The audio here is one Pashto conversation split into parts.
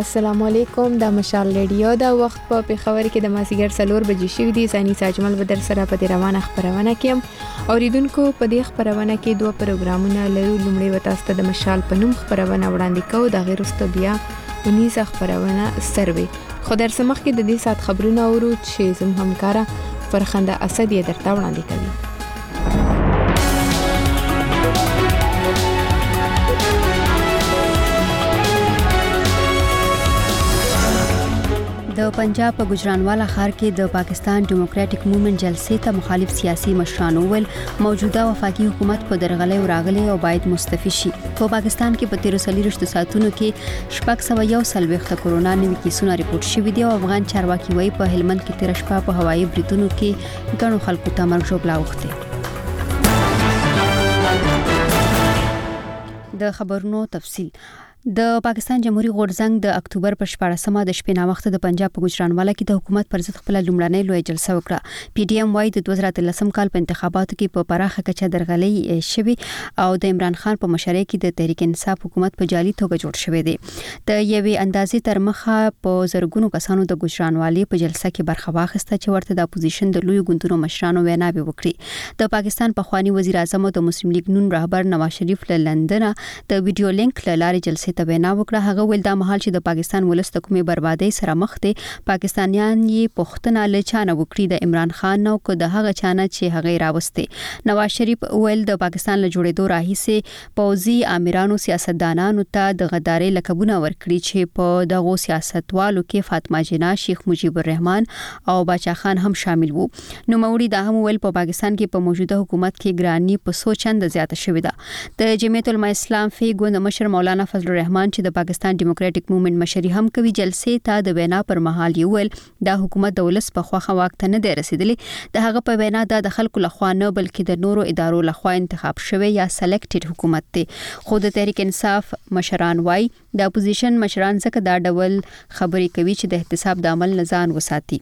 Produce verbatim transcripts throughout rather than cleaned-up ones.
السلام علیکم. د مشال ریډیو د وخت په پیښور کې د مازیګر څلور بجې شوې دي. ثاني ساجمل بدر سره په روانه خبرونه کې اوریدونکو په دې خبرونه کې دوه پروګرامونه لرو. لومړی وتاسته د مشال په نوم خبرونه وړاندې کوو، د غیر است بیا ونیز خبرونه سروي. خو در سمخ کې د دې سات خبرونه اورو چې زم همکارا فرخنده اسد یې درته وړاندې کوي. د پنجاب په ګجرانوالا ښار کې د پاکستان ډیموکراټک موومېنټ جلسې ته مخالف سیاسي مشرانو ول موجوده وفاقي حکومت په درغلۍ او راغلي او باید مستعفي شي. په پاکستان کې په تیرو څلوېښتو ساعتونو کې شپږ سوه یو څلوېښت کرونا نوي کیسونه ریپورټ شوي دي او افغان چارواکي وايي په هلمند کې تېره شپه په هوایي بریدونو کې ګڼو خلکو ته مرګ ژوبله اوښتې. د خبرونو تفصیل. د پاکستان جمهوریت غورځنګ د اکتوبر په شپاړسمه د شپې ناوخته د پنجاب په ګجرانوالا کې د حکومت پر ضد خپل لومړنۍ لوی جلسه وکړه. پی ډی ایم وايي د دوه زره اتلسم کال په انتخاباتو کې په پراخه کچه درغلۍ شوې او د عمران خان په مشرۍ کې د تحریک انصاف حکومت په جعلي توګه جوړ شوی دی. د یوې اندازې تر مخه په زرګونو کسانو د ګجرانوالۍ په جلسه کې برخه واخیسته چې ورته د اپوزیشن د لوی ګوندونو مشرانو ویناوې وکړي. د پاکستان پخوانی وزیر اعظم او د مسلم لیگ نون رهبر نواز شریف له لندن د ویډیو لینک له لارې جلسې ته وینا وکړه. هغه ویل دا مهال چې د پاکستان ولس د کومې بربادۍ سره مخ دي، پاکستانیان یې پوښتنه له چانه وکړي د عمران خان نو کو د هغه چانه چې هغه راوستي. نواز شریف ویل د پاکستان له جوړېدو راهیسې پوځي امیرانو سیاستدانانو ته د غدارۍ لقبونه ورکړي چې په دغو سیاستوالو کې فاطمه جناح، شیخ مجیب الرحمن او باچا خان هم شامل وو. نو موري دا هم ویل په پاکستان کې په موجوده حکومت کې ګرانی په څو چنده زیاته شوې ده. د جمعیت العلماء اسلام فی ګوند مشر مولانا فضل الرحمن چې د پاکستان ډیموکراټک موومېنټ مشري هم کوي، جلسې ته د وینا پر مهال یې ویل دا حکومت د ولس په خواخه واک ته نه دی رسیدلی. د هغه په وینا دا د خلکو لخوا نه بلکې د نورو ادارو لخوا انتخاب شوی یا سلیکټډ حکومت دی. خو د تحریک انصاف مشران وايي د اپوزیشن مشران ځکه دا ډول خبرې کوي چې د احتساب د عمل نه ځان وساتي.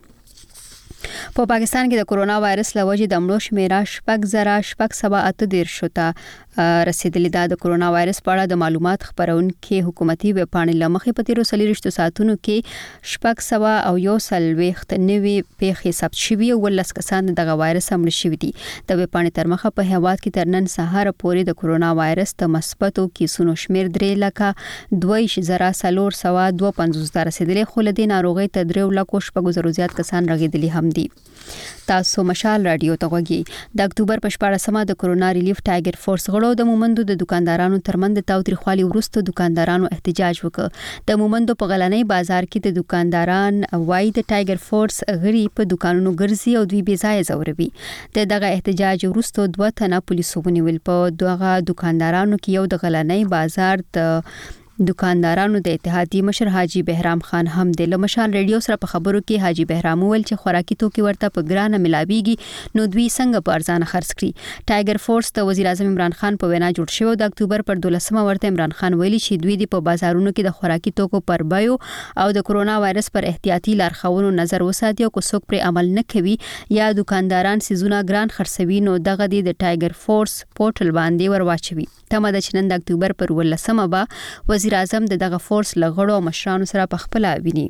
په پاکستان کې د کرونا وایرس له وجې د مړو شمیره شپږ زره شپږ سوه اته دېرشو ته رسیدلې ده. د کرونا وایرس په اړه د معلومات خپرونکي حکومتي ویبپاڼې له مخې په تیرو څلوېښتو ساعتونو کې شپږ سوه او یو څلوېښت نوي پیښې ثبت شوي او اوولس کسان دغه وایرس مړه شوي دي. د ویبپاڼې تر مخه په هیواد کې تر نن سهار پورې د کرونا وایرس د مثبتو کیسونو شمیر درې لکه دوه زره څلور سوه دوه پنځوس ته رسیدلی، خو له دې ناروغۍ ته درې لکو شپږو زرو زیات کسان رغېدلي هم دي. تاسو مشال رادیو ته غوږی. د اکتوبر په شپاړسمه د کرونا ریلیف ټایګر فورس غړو د مومندو د دکاندارانو ترمنځ د تاوتریخوالي وروسته دکاندارانو احتجاج وکړ. د مومندو په غلنۍ بازار کې د دکانداران وايي د ټایګر فورس غړي په دکانونو ګرځي او دوی بې ځایه ځوروي. د دغه احتجاج وروسته دوه تنه پولیسو ونیول. په دغه دکاندارانو کې یو د غلنۍ بازار د دکاندارانو د اتحادیې مشر حاجی بهرام خان هم د مشال ریډیو سره په خبرو کې حاجی بهرام ویل چې خوراکي توکي ورته په ګرانه ملاويږي نو دوی څنګه په ارزانه خرڅ کړي. ټایګر فورس د وزیر اعظم عمران خان په وینا جوړ شوی د اکتوبر پر دولسمه ورته عمران خان ویلي چې دوی د په بازارونو کې د خوراکي توکو پر بیو او د کرونا وایرس پر احتیاطي لارښوونو نظر وساتي او کو څوک پر عمل نه کوي یا دکانداران سيزونه ګران خرڅوي نو دغه د ټایګر فورس پورټل باندې ورواچوي. تمه د چنن د اکتوبر پر ولسمه به وزیر اعظم د دغه فورس لغړو مشرانو سره په خپل ویني.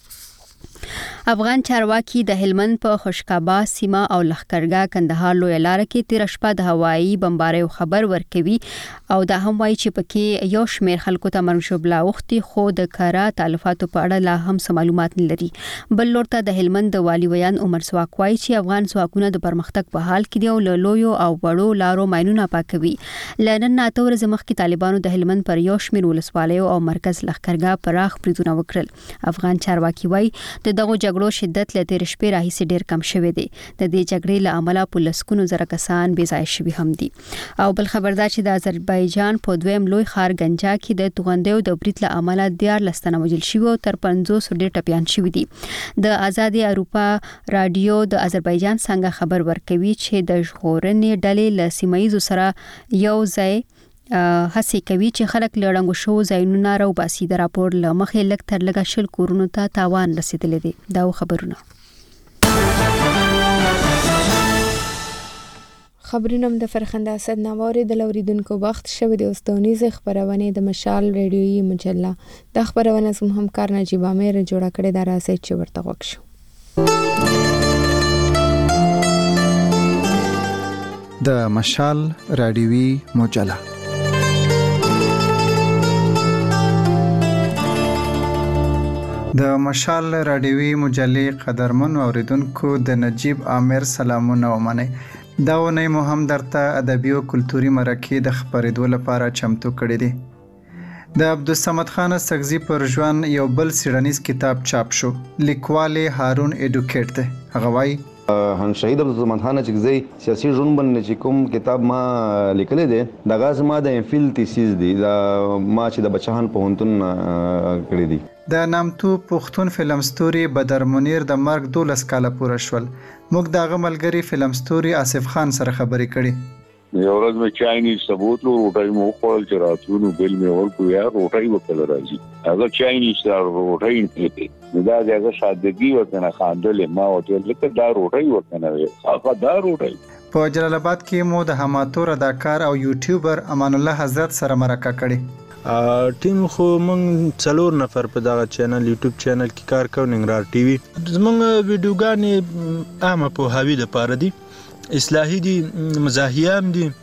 افغان چارواکي د هلمند په خوشکابا سیمه او لخکرګاه کندهار لوی لار کې تیر شپه د هوایي بمباریو خبر ورکوي او دا هم وایي چې پکې یو شمیر خلکو ته مرګ ژوبله اوښتې، خو د کاره تلفاتو په اړه لا هم څه معلومات نه لري. بل لور ته د هلمند د والي ویان عمر ځواک وایي چې افغان ځواکونه د پرمختګ په حال کې دي او له لویو او وړو لارو ماینونه پاکوي. له نن نه اته ورځې مخکې طالبانو د هلمند پر یو شمیر ولسوالیو او مرکز لخکرګاه پراخ بریدونه وکړل. افغان چارواکي وایي د دغه جګړو شدت له تیر شپې راهیسې ډیر کم شوی دی. د دې جګړې له امله په لسګونو زره کسان بې ځایه شوي هم دي. او بل خبر دا چې د آذربایجان په دویم لوی ښار ګنجا کې د توغندیو د برید له امله دیارلس تنه وژل شوي او تر پنځوس ډیر ټپیان شوي دي. د آزادي اروپا رادیو د آذربایجان څنګه خبر ورکوي چې د ژغورنې ډلې له سیمایي سره یو ځای هڅه کوي چې خلک له ړنګو شو ځایونو راوباسي. د راپور له مخې لږ تر لږه شل کورونو ته تاوان رسیدلی دی. دا خبرونه خبرونه د فرخنده اسد نواري د لوریدونکو وخت شوه د استونیز خبرونه د مشال ریډیوي مجله د خبرونه سم همکار نجیب امیر جوړه کړې د راځي چې ورته وښو د مشال ریډیوي مجله د مشال رادیوي مجلې قدرمن اوریدونکو د نجیب عامر سلامونه ومنئ. دا ونی مو هم درته ادبي او کلتوري مرکې د خبرېدو لپاره چمتو کړي دي. د عبدالصمد خان سګزي پر ژوند یو بل څېړنیز کتاب چاپ شو. لیکوال هارون ایډوکیټ دی. هغه وایي هن شهید عبدالصمد خان چګزي سیاسي ژوند باندې چې کوم کتاب ما لیکلی دی دغه زما د امفیل تیسیس دی دا ما چې د بچهان پوهنتون کړی دی. د نامتو پښتون فلم ستوري بدر منیر د مرګ دولس کاله پوره شول. موږ دغه ملګری فلم ستوري آصف خان سره خبرې کړې. یو ورځ مې چای نه ثبوت لو روټای مو خپل چې راتلو بل مې ورکو یا روټای وکړل راځي هغه چای نه روټای نه دا دغه سادهګي وکنه خاندل ما وته لکه دا روټای وکنه هغه دا روټای. په جلال آباد کې مو د هماتور اداکار او یوټیوبر امان الله حضرت سره مرکه کړې. ټیم خو مونږ څلور نفر په دغه چینل یوټیوب چینل کې کار کوو ننګرهار ټي وي. زمونږ ویډیوګانې عامه پوهاوي دپاره دي اصلاحي دي مزاحیه هم دي.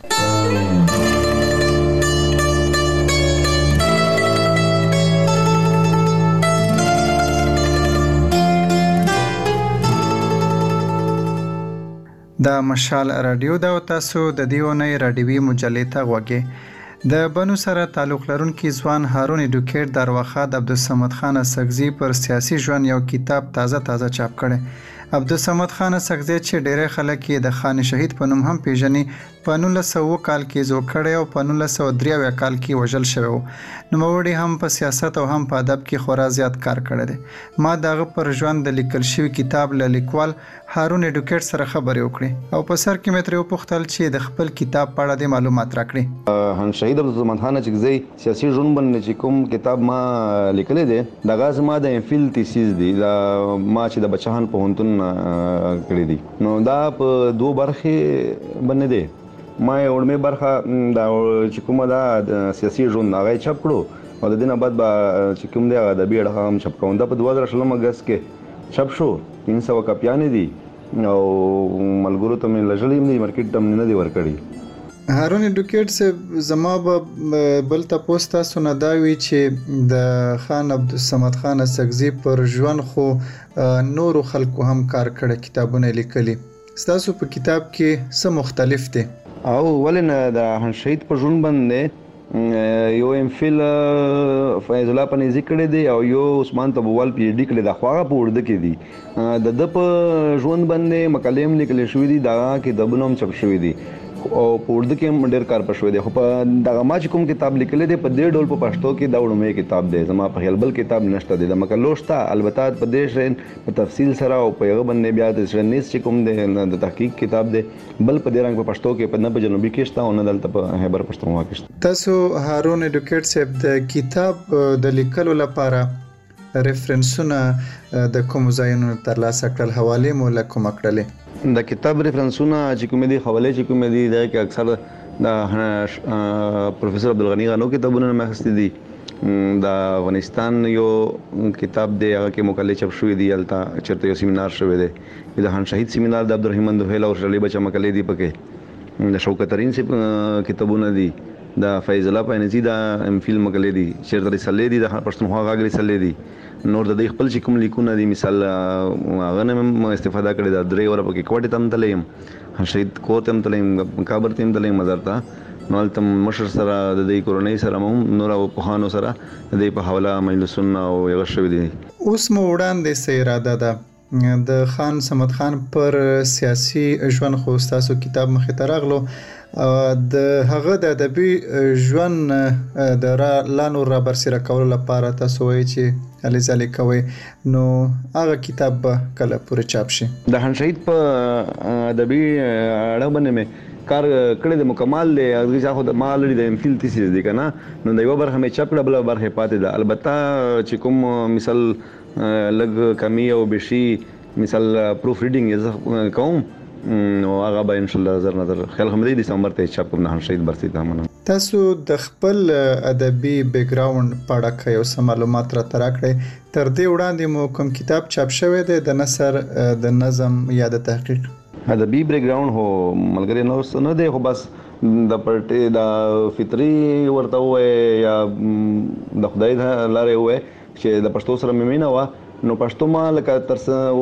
د مشال رادیو دا تاسو د دیونی رادیوي مجلې ته غوږی. د بنو سره تعلق لرونکي ځوان هارون ایډوکیټ د ارواښاد عبدالصمد خان سګزي پر سیاسي ژوند یو کتاب تازه تازه چاپ کړی. عبدالصمد خان سګزي چې ډېری خلک یې د خان شهید په نوم هم پیژني په نولس سوه اووه کال کې زوړ کړی او په نولس سوه درې اویا کال کې وژل شوی و. نوموړي هم په سیاست او هم په ادب کې خورا زیات کار کړی دی. ما د هغه پر ژوند د لیکل شوي کتاب له لیکوال هارون ایډوکیټ سره خبرې وکړې او په سر کې مې ترې وپوښتل چې د خپل کتاب په اړه د معلومات راکړي. هن شهید عبدالصمد خان چګزي سیاسي ژوند باندې چې کوم کتاب ما لیکلی دی دغه زما د امفیل تیسیس دی دا ما چې د بچهان پوهنتون کړی دی. نو دا په دوه برخې باندې دی. ما یې وړمې برخه دا چې کومه ده د سیاسي ژوند هغه یې چاپ کړو او د دې نه بعد به چې کوم دی هغه ادبي اړخ هم چاپ کوم. دا په دوه زره شلم اګست کې چاپ شو. تین سوه کاپیانې دي او ملګرو ته مې لږلې دي مارکیټ ته مې نه دي ورکړي. هارون ایډوکیټ صاحب زما به بل تپوس تاسو نه دا وي چې د خان عبدالصمد خان سګزي پر ژوند خو نورو خلکو هم کار کړی کتابونه لیکلي. ستاسو په کتاب کې څه مختلف دي؟ او ولې نه د هن شهید په ژوند باندې یو امفیل فیض الله پنیزي کړی دی او یو عثمان طبوال پی ایچ ډي کړی دی خو هغه په اردو کې دي. د ده په ژوند باندې مقالې هم لیکل شوي دي دغه کتابونه هم چاپ شوي دي او په اردو کې هم ډېر کار پشوي دی. خو په دغه ما چې کوم کتاب لیکلی دی په دې ډول په پښتو کې دا وړومبی کتاب دی. زما په خیال بل کتاب نشته دی. د مقالو شته البته په دې شی په تفصیل سره او په هغه باندې بیا د څېړنیز چې کوم دی د تحقیق کتاب دی بل په دې رنګ په پښتو کې په نه په جنوبي کې شته او نه دلته په خیبر پښتونخوا کې شته. تاسو هارون ایډوکیټ صاحب د کتاب د لیکلو لپاره ریفرنسونه د کوم ځایونو ترلاسه کړل حوالې مو له کومه کړلې؟ د کتاب ریفرنسونه چې کومې دي حوالې چې کومې دي دا کې اکثر د پروفیسر عبدالغني غانو کتابونه مې اخیستي دي. د افغانستان یو کتاب دی هغه کې مقالې چاپ شوي دي هلته چېرته یو سیمینار شوی دی د هن شهید سیمینار د عبدالرحمن دوهیل او شرلی بچه مقالې دي پکې. د شوکت ترین صاحب کتابونه دي د فیض الله پاینزي د امفیل مقالې دي چېرته رسالې دي د پښتونخوا غږ رسالې دي. نور د دې خپل چې کوم لیکونه دي مثال هغه نه مې استفاده کړې ده. درې وره پکې کوټې ته هم تللی یم شهید کور ته هم تللی یم کابر ته هم تللی یم مزار ته. نو هلته مشر سره د دې کورنۍ سره هم نور پوهانو سره د دې په حواله مجلسونه او یغه شوي دي. اوس مو وړاندې څه اراده ده د خان صمد خان پر سیاسي ژوند خو ستاسو کتاب مخې ته راغلو د هغه د ادبي ژوند د را لا نور را برسېره کولو لپاره تاسو وایئ چې هلې ځلې کوئ نو هغه کتاب به کله پورې چاپ شي؟ د هن شهید په ادبي اړه باندې مې کار کړی دی مکمل دی. هغه خو ما لري د امفیل تیسیس دی که نه نو د یوه برخه مې چاپ کړه بله برخه یې پاتې ده. البته چې کوم مثال لږ کمی او بیشي مثال پروف ریډینګ یې زه کوم نو هغه به ان شاء الله زر نظر خیال هم دی دسمبر ته چاپ کوم نه شهید برسي ته منم. تاسو د خپل ادبي بیک گراوند په اړه کې اوس معلومات را تراکړئ. تر دې وړاندې مو کوم کتاب چاپ شوی دی د نثر د نظم یا د تحقیق؟ ادبي بیک گراوند هو ملګری نو نه دی، خو بس د پرټي د فطري ورته وې یا د خدای لاره وې چې د پښتو سره مې نه و نو پښتو ما لکه تر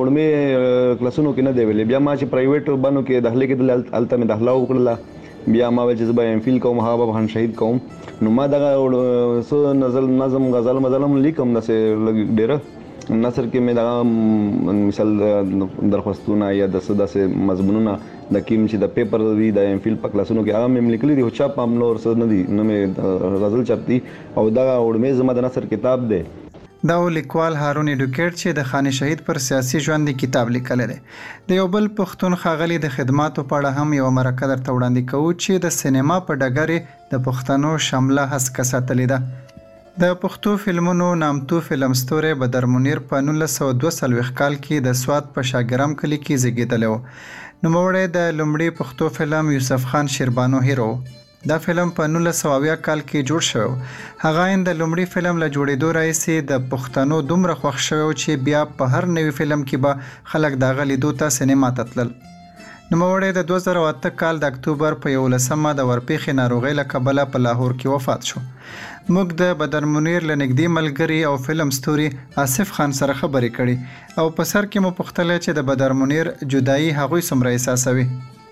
وړمې کلاسونو کې نه دی ویلې. بیا ما چې پرایویټ بانو کې داخلي کې الته مې داخله وکړله، بیا ما ول چې زه ایم فیل کوم هغه به شهید کوم. نو ما دغه څه نظم نظم غزل مزلم لیکم داسې ډېره نثر کې مې دغه مثال درخواستونه یا د څه داسې مضمونونه د کیم چې د پیپر وی د ایم فیل په کلاسونو کې هغه مې لیکلي دي، خو چاپ هم نور څه نه دي، نه مې غزل چاپ دي او دغه وړمې زما د نثر کتاب دی. دا لیکوال هارون ایډوکیټ چې د خان شهید پر سیاسي ژوند کتاب لیکلی دی. د یو بل پښتون ښاغلي د خدماتو په اړه هم یو مرکه درته وړاندې کوو چې د سینما په ډګر د پښتنو شامله هڅه ساتلې ده. د پښتو فلمونو نامتو فلم ستوری بدر منیر په نولس سوه دوه څلوېښت کال کې د سوات په شاګرام کلي کې زیږېدلی و. نوموړی د لومړي پښتو فلم یوسف خان شیربانو هیرو. دا فلم په نولس سوه اویا کال کې جوړ شوی. هغه ان د لومړي فلم له جوړېدو راهیسې د پښتنو دومره خوښ شوی چې بیا په هر نوي فلم کې به خلک د هغه لیدو ته سینما ته تلل. نوموړی د دوه زره اته کال د اکتوبر په یولسمه د ورپېښې ناروغۍ له کبله په لاهور کې وفات شو. موږ د بدر منیر له نږدې ملګري او فلم ستوري آصف خان سره خبرې کړې او په سر کې مو پوښتلی چې د بدر منیر جدایي هغوی څومره احساسوي.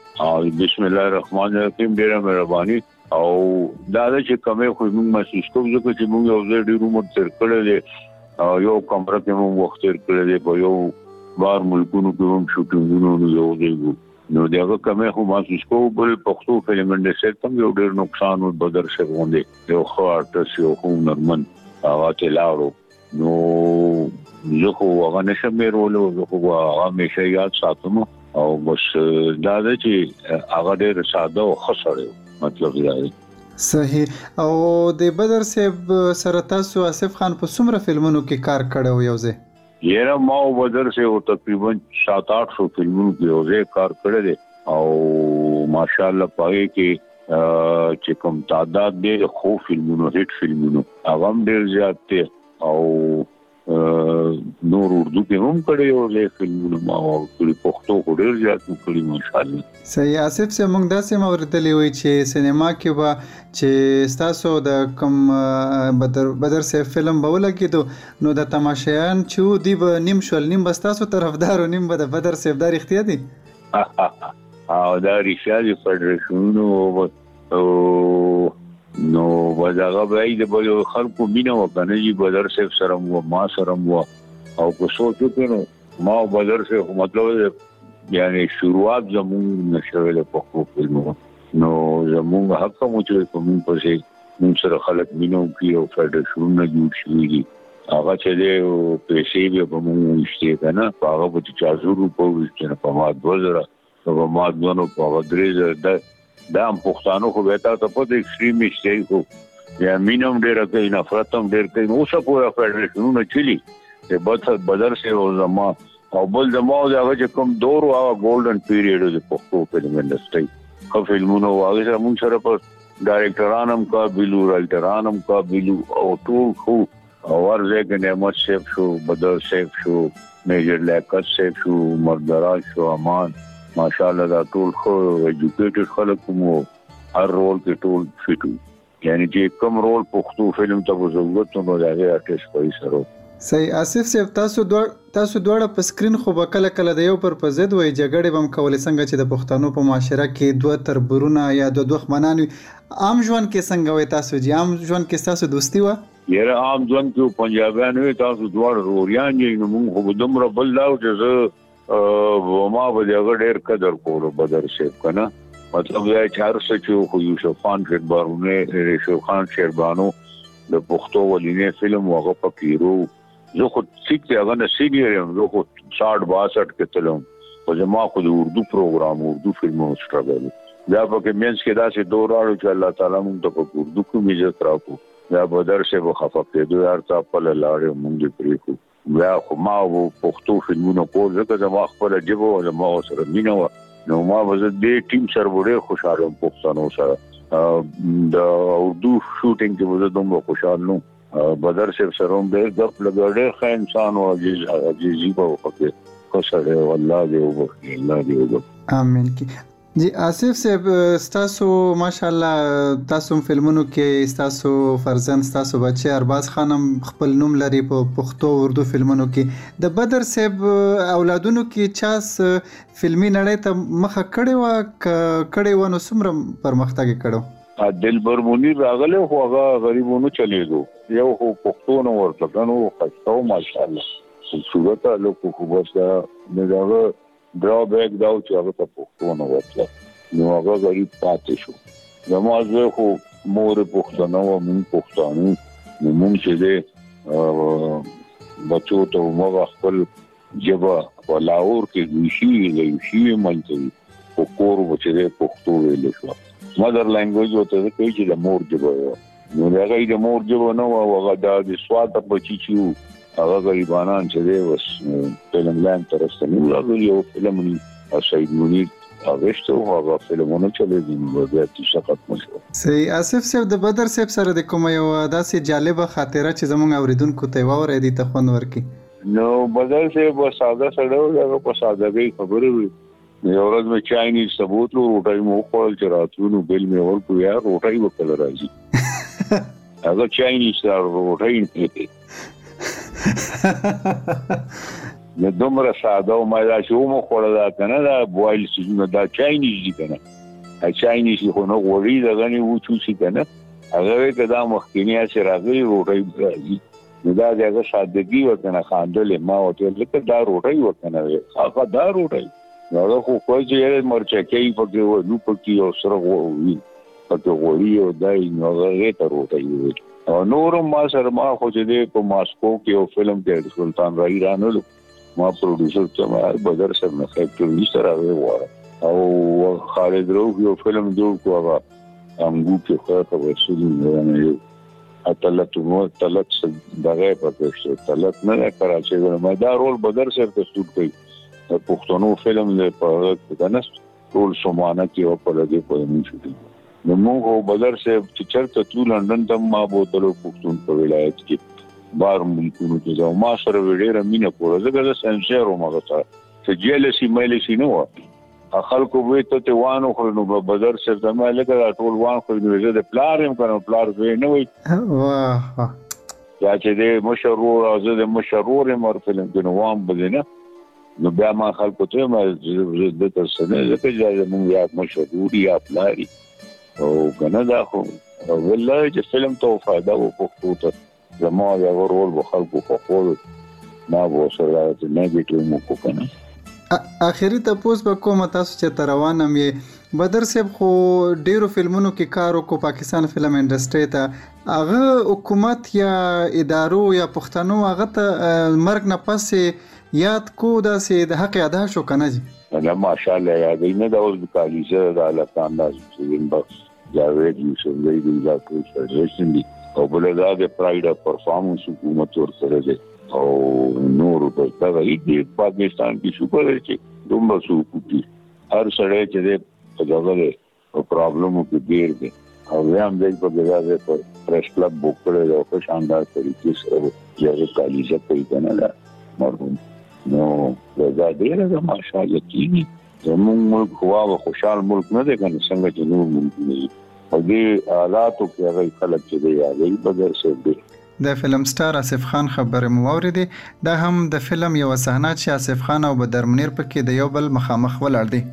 بسم الله الرحمن الرحیم. ډیره مهرباني او دا چې کومه خو موږ محسوس کوو ځکه چې موږ یو ځای ډیر عمر تیر کړی دی او یو کمره کې موږ وخت تیر کړی دی په یو بار ملکونو کې هم شوټینګونو یو ځای نو دغه کومه خو محسوس کوو. بل پښتو فلم انډسټری ته یو ډیر نقصان او بدر شه غونډې یو خو ارټس یو خو نرمن هغه ته لاړو نو زه خو هغه نشم ورولو، زه خو هغه همیشه یاد ساتم او بس دا د چې هغه ډېر ساده او خسړې مطلب دا دی. صحیح. او د بدر صاحب سره تاسو آصف خان په څومره فلمونو کې کار کړو یو ځای؟ یاره ما او بدر صاحب تقریبا سات آټ سو فلمونو کې یو ځای کار کړی دی او ماشاءالله پاره کې چې کوم تعداد دی خو فلمونو هیټ فلمونو هغه هم ډېر زیات دی او نور اردو کې هم کړي او له فلمونو ما او پښتو کو ډېر زیات کړي ماشاءالله. صحیح. آصف صاحب موږ داسې موردلې وي چې سینما کې به چې تاسو د کوم بدر بدر صاحب فلم به ولګیدو نو د تماشایان چې دی به نیم شول، نیم به تاسو طرفدار او نیم به د بدر صاحب دار اختیار دي. او دا ریشال فدریشنونو او نو وځه به د بل خلکو مینه وکنه چې بدر صاحب سره مو ما سره مو او کو سوچو کنه ما بدر صاحب مطلب یعنی شروعات زمون نشوي له پخو فلمو نو زمون حق مو چې کوم پسې مون سره خلک مینه کوي او فدریشنونه جوړ شوي دي هغه چې له پیسې به په مون شته کنه هغه په چازو په وښنه په ما دوه زره په ما دوه په درې زره دا هم پښتانو خو به تاسو په دې ایکستریمیست دی خو یا مینم ډیر کوي نفرت هم ډیر کوي نو څه پورا فدریشنونه چلی چې بد بدر سه او زما او بل زما دا چې کوم دور او ګولډن پیریډ د پښتو فلم انډسټری خو فلمونو هغه سره مونږ سره په ډایرکټران هم قابلو رایټران هم قابلو او ټول خو ورځه کې نعمت شیف شو بدر شیف شو میجر لیاقت شیف شو مردراج شو امان ماشاءالله دا ټول خو ایجوکیټډ خلک مو هر رول کې ټول فټو یعنی چې کوم رول پښتو فلم ته ضرورت نو راغی آرټیست کوي سره. صحیح. آصف صاحب تاسو دوه تاسو دوه په سکرین خو به کله کله د یو پر پزید وای جګړې بم کولې څنګه چې د پښتنو په معاشره کې دوه تربورونه یا دوه دښمنان عام ژوند کې څنګه وای تاسو چې عام ژوند کې تاسو دوستی و؟ یاره عام ژوند کې پنجابیان وي تاسو دوه روریان یې نو موږ خو دومره بل لاو چې ما به دغه ډېر قدر کولو بدر صاحب کنه مطلب دا چې هر څه چې خو یوسف خان شیربانو یوسف خان شیربانو د پښتو ولینې فلم هغه پکېرو زه خو ټیک دی هغه نه سینیئر یم زه خو شاړ باسټ کې تلم خو زما خو د اردو پروګرام اردو فلمونو سټرګل دا پکې مینس کې داسې دوراړو چې الله تعالی مونږ ته په اردو کې عزت راکو دا بدر صاحب خفه کېدو یار تا په لاړې مونږ پرې کو بیا خو ما وو پښتو فلمونو کول ځکه زما خپل جبو زما سره مینه و نو ما وزه دې ټیم سره وړه خوشاله پښتنو سره د اردو شوټینګ کې وزه دومره خوشاله نو بدر صاحب سره هم ډېر غپ لګړې ښه انسان او عزیز عزیزي په وخت کوسره والله دې وبخي الله دې وبخي امين کی جی آصف صاحب تاسو ماشاءالله تاسو فلمونو کې تاسو فرزند تاسو بچي ارباز خانم خپل نوم لري په پښتو اردو فلمونو کې د بدر صاحب اولادونو کې چاس فلمي نړۍ ته مخه کړي وا کړي ونه سمره پرمختګ کړو دلبر منیر راغله خو هغه غریبونو چلیدو یو خو پښتو نو ورته کنو خاصو ماشاءالله صورت له کو بس نه دا ډرا بیک دا چې هغه په پښتو نو ورته نو هغه غریب پاتې شو زموږ خو مور پښتنو او من پښتانو نو مونږ چې دې بچو ته موږ خپل جبا ولاور کې وشي ویلې شي مونږ په کور وچې پښتو ویلې شو مدر لانګویج وته کوي چې د مور جبا نو هغه د مور جبا نو هغه د سواد بچی چې هغه غریبانان چې دی وس فلم لاین ترسته نو راغلی یو فلم نی سید منیر هغه هغه فلمونه چې دی بیا چې شقت مشو سي آصف صاحب د بدر صاحب سره د کوم یو داسې جالبه خاطره چې زموږ اوریدونکو ته وره دي ته خوند ورکي نو بدر صاحب ساده سره هغه په سادهګۍ خبرې وي یو ورځ مې چاینیز ثبوت روټای مو خپل چې راتلو بل مې ورکو یا روټای وکړ راځي هغه چاینیز روټای نه نو دومره ساده او ما دا چې مو خوړل دا کنه دا بوایل سیزونه دا چاینیز دي کنه ا چاینیز خو نو غوړی دا غني و چوسي کنه هغه کدا مخکینی چې راغلی روټي راځي نو دا دغه سادهګي وکنه خاندل ما وته لکه دا روټي وکنه هغه دا روټي نو خو کوی چې مرچکې پکې و نو پکې او سره وې پکې غوړی او دای نو هغه ته روټي او نور ما سره ما خو چې په ماسکو کې یو فلم کې سلطان راي رانلو ما پروډوسر ته ما بدر سره نه فیکټر نشته راوړ او خالد روح یو فلم جوړ کو هغه امګو کې خو په وسیله نه یو اتلت نو تلت دغه پکې تلت نه کراچي ما دا رول بدر سره ته شوټ کړی پښتنو فلم له په دنس ټول سومانه کې او په دې په موږ شوټ نو موږ بدر صاحب چې چرته ټول لندن ته ما بوتلو پښتون په ولایت کې بار ملکونو کې ځو ما سره وړه مینه کوله زګر د سنشر او مغه ته جیلسی مېلسی نو خلکو وې ته ته وانه خو نو بدر صاحب زما لکه ټول وان خو دې د پلارم کنه پلار وې نه وې واه یا چې دې مشرور او زه د مشرور مر فلم کې نو وام بدینه نو بیا ما خلکو ته ما د تر سنه لکه چې موږ یا مشرور یا پلاری او کنه دا خو والله چې فلم ته فائدہ و پښتو ته زمو یا ورول به خلکو په خور ما و سره د نیگیټیو مو کو کنه اخیری تاسو په کومه تاسو چې تروانم یې بدر صاحب خو ډیرو فلمونو کې کار وکړو پاکستان فلم انډستری ته هغه حکومت یا ادارو یا پښتنو هغه ته مرګ نه پسې یاد کو داسې د حق ادا شو کنه جی انا ماشاءالله یادې نه دا اوس د کالیزه د الله تعالی چې بس جاوید یوسف دی د ځاکو فدریشن دی او بل دا د پرایډ اف پرفارمنس حکومت ورسره دی او نور په دا د پاکستان کې سپر چې دومره سوکوټي هر سړی چې د دغه په پرابلمو کې ډیر دی او هم د په دغه د پریس کلب بوک کړی او په شاندار طریقې سره یو کالیزه کوي کنه دا مرحوم نو دا ډیر د ماشاءالله کې زموږ ملک خوا او خوشحال ملک نه دی کنه څنګه چې نور ملک نه او دې حالاتو کې هغه خلک چې دی هغه بدر شه دی د فلم سټار آصف خان خبره مو اوریدې دا هم د فلم یو صحنه چې آصف خان او بدر منیر پکې د یو بل مخامخ ولاړ دي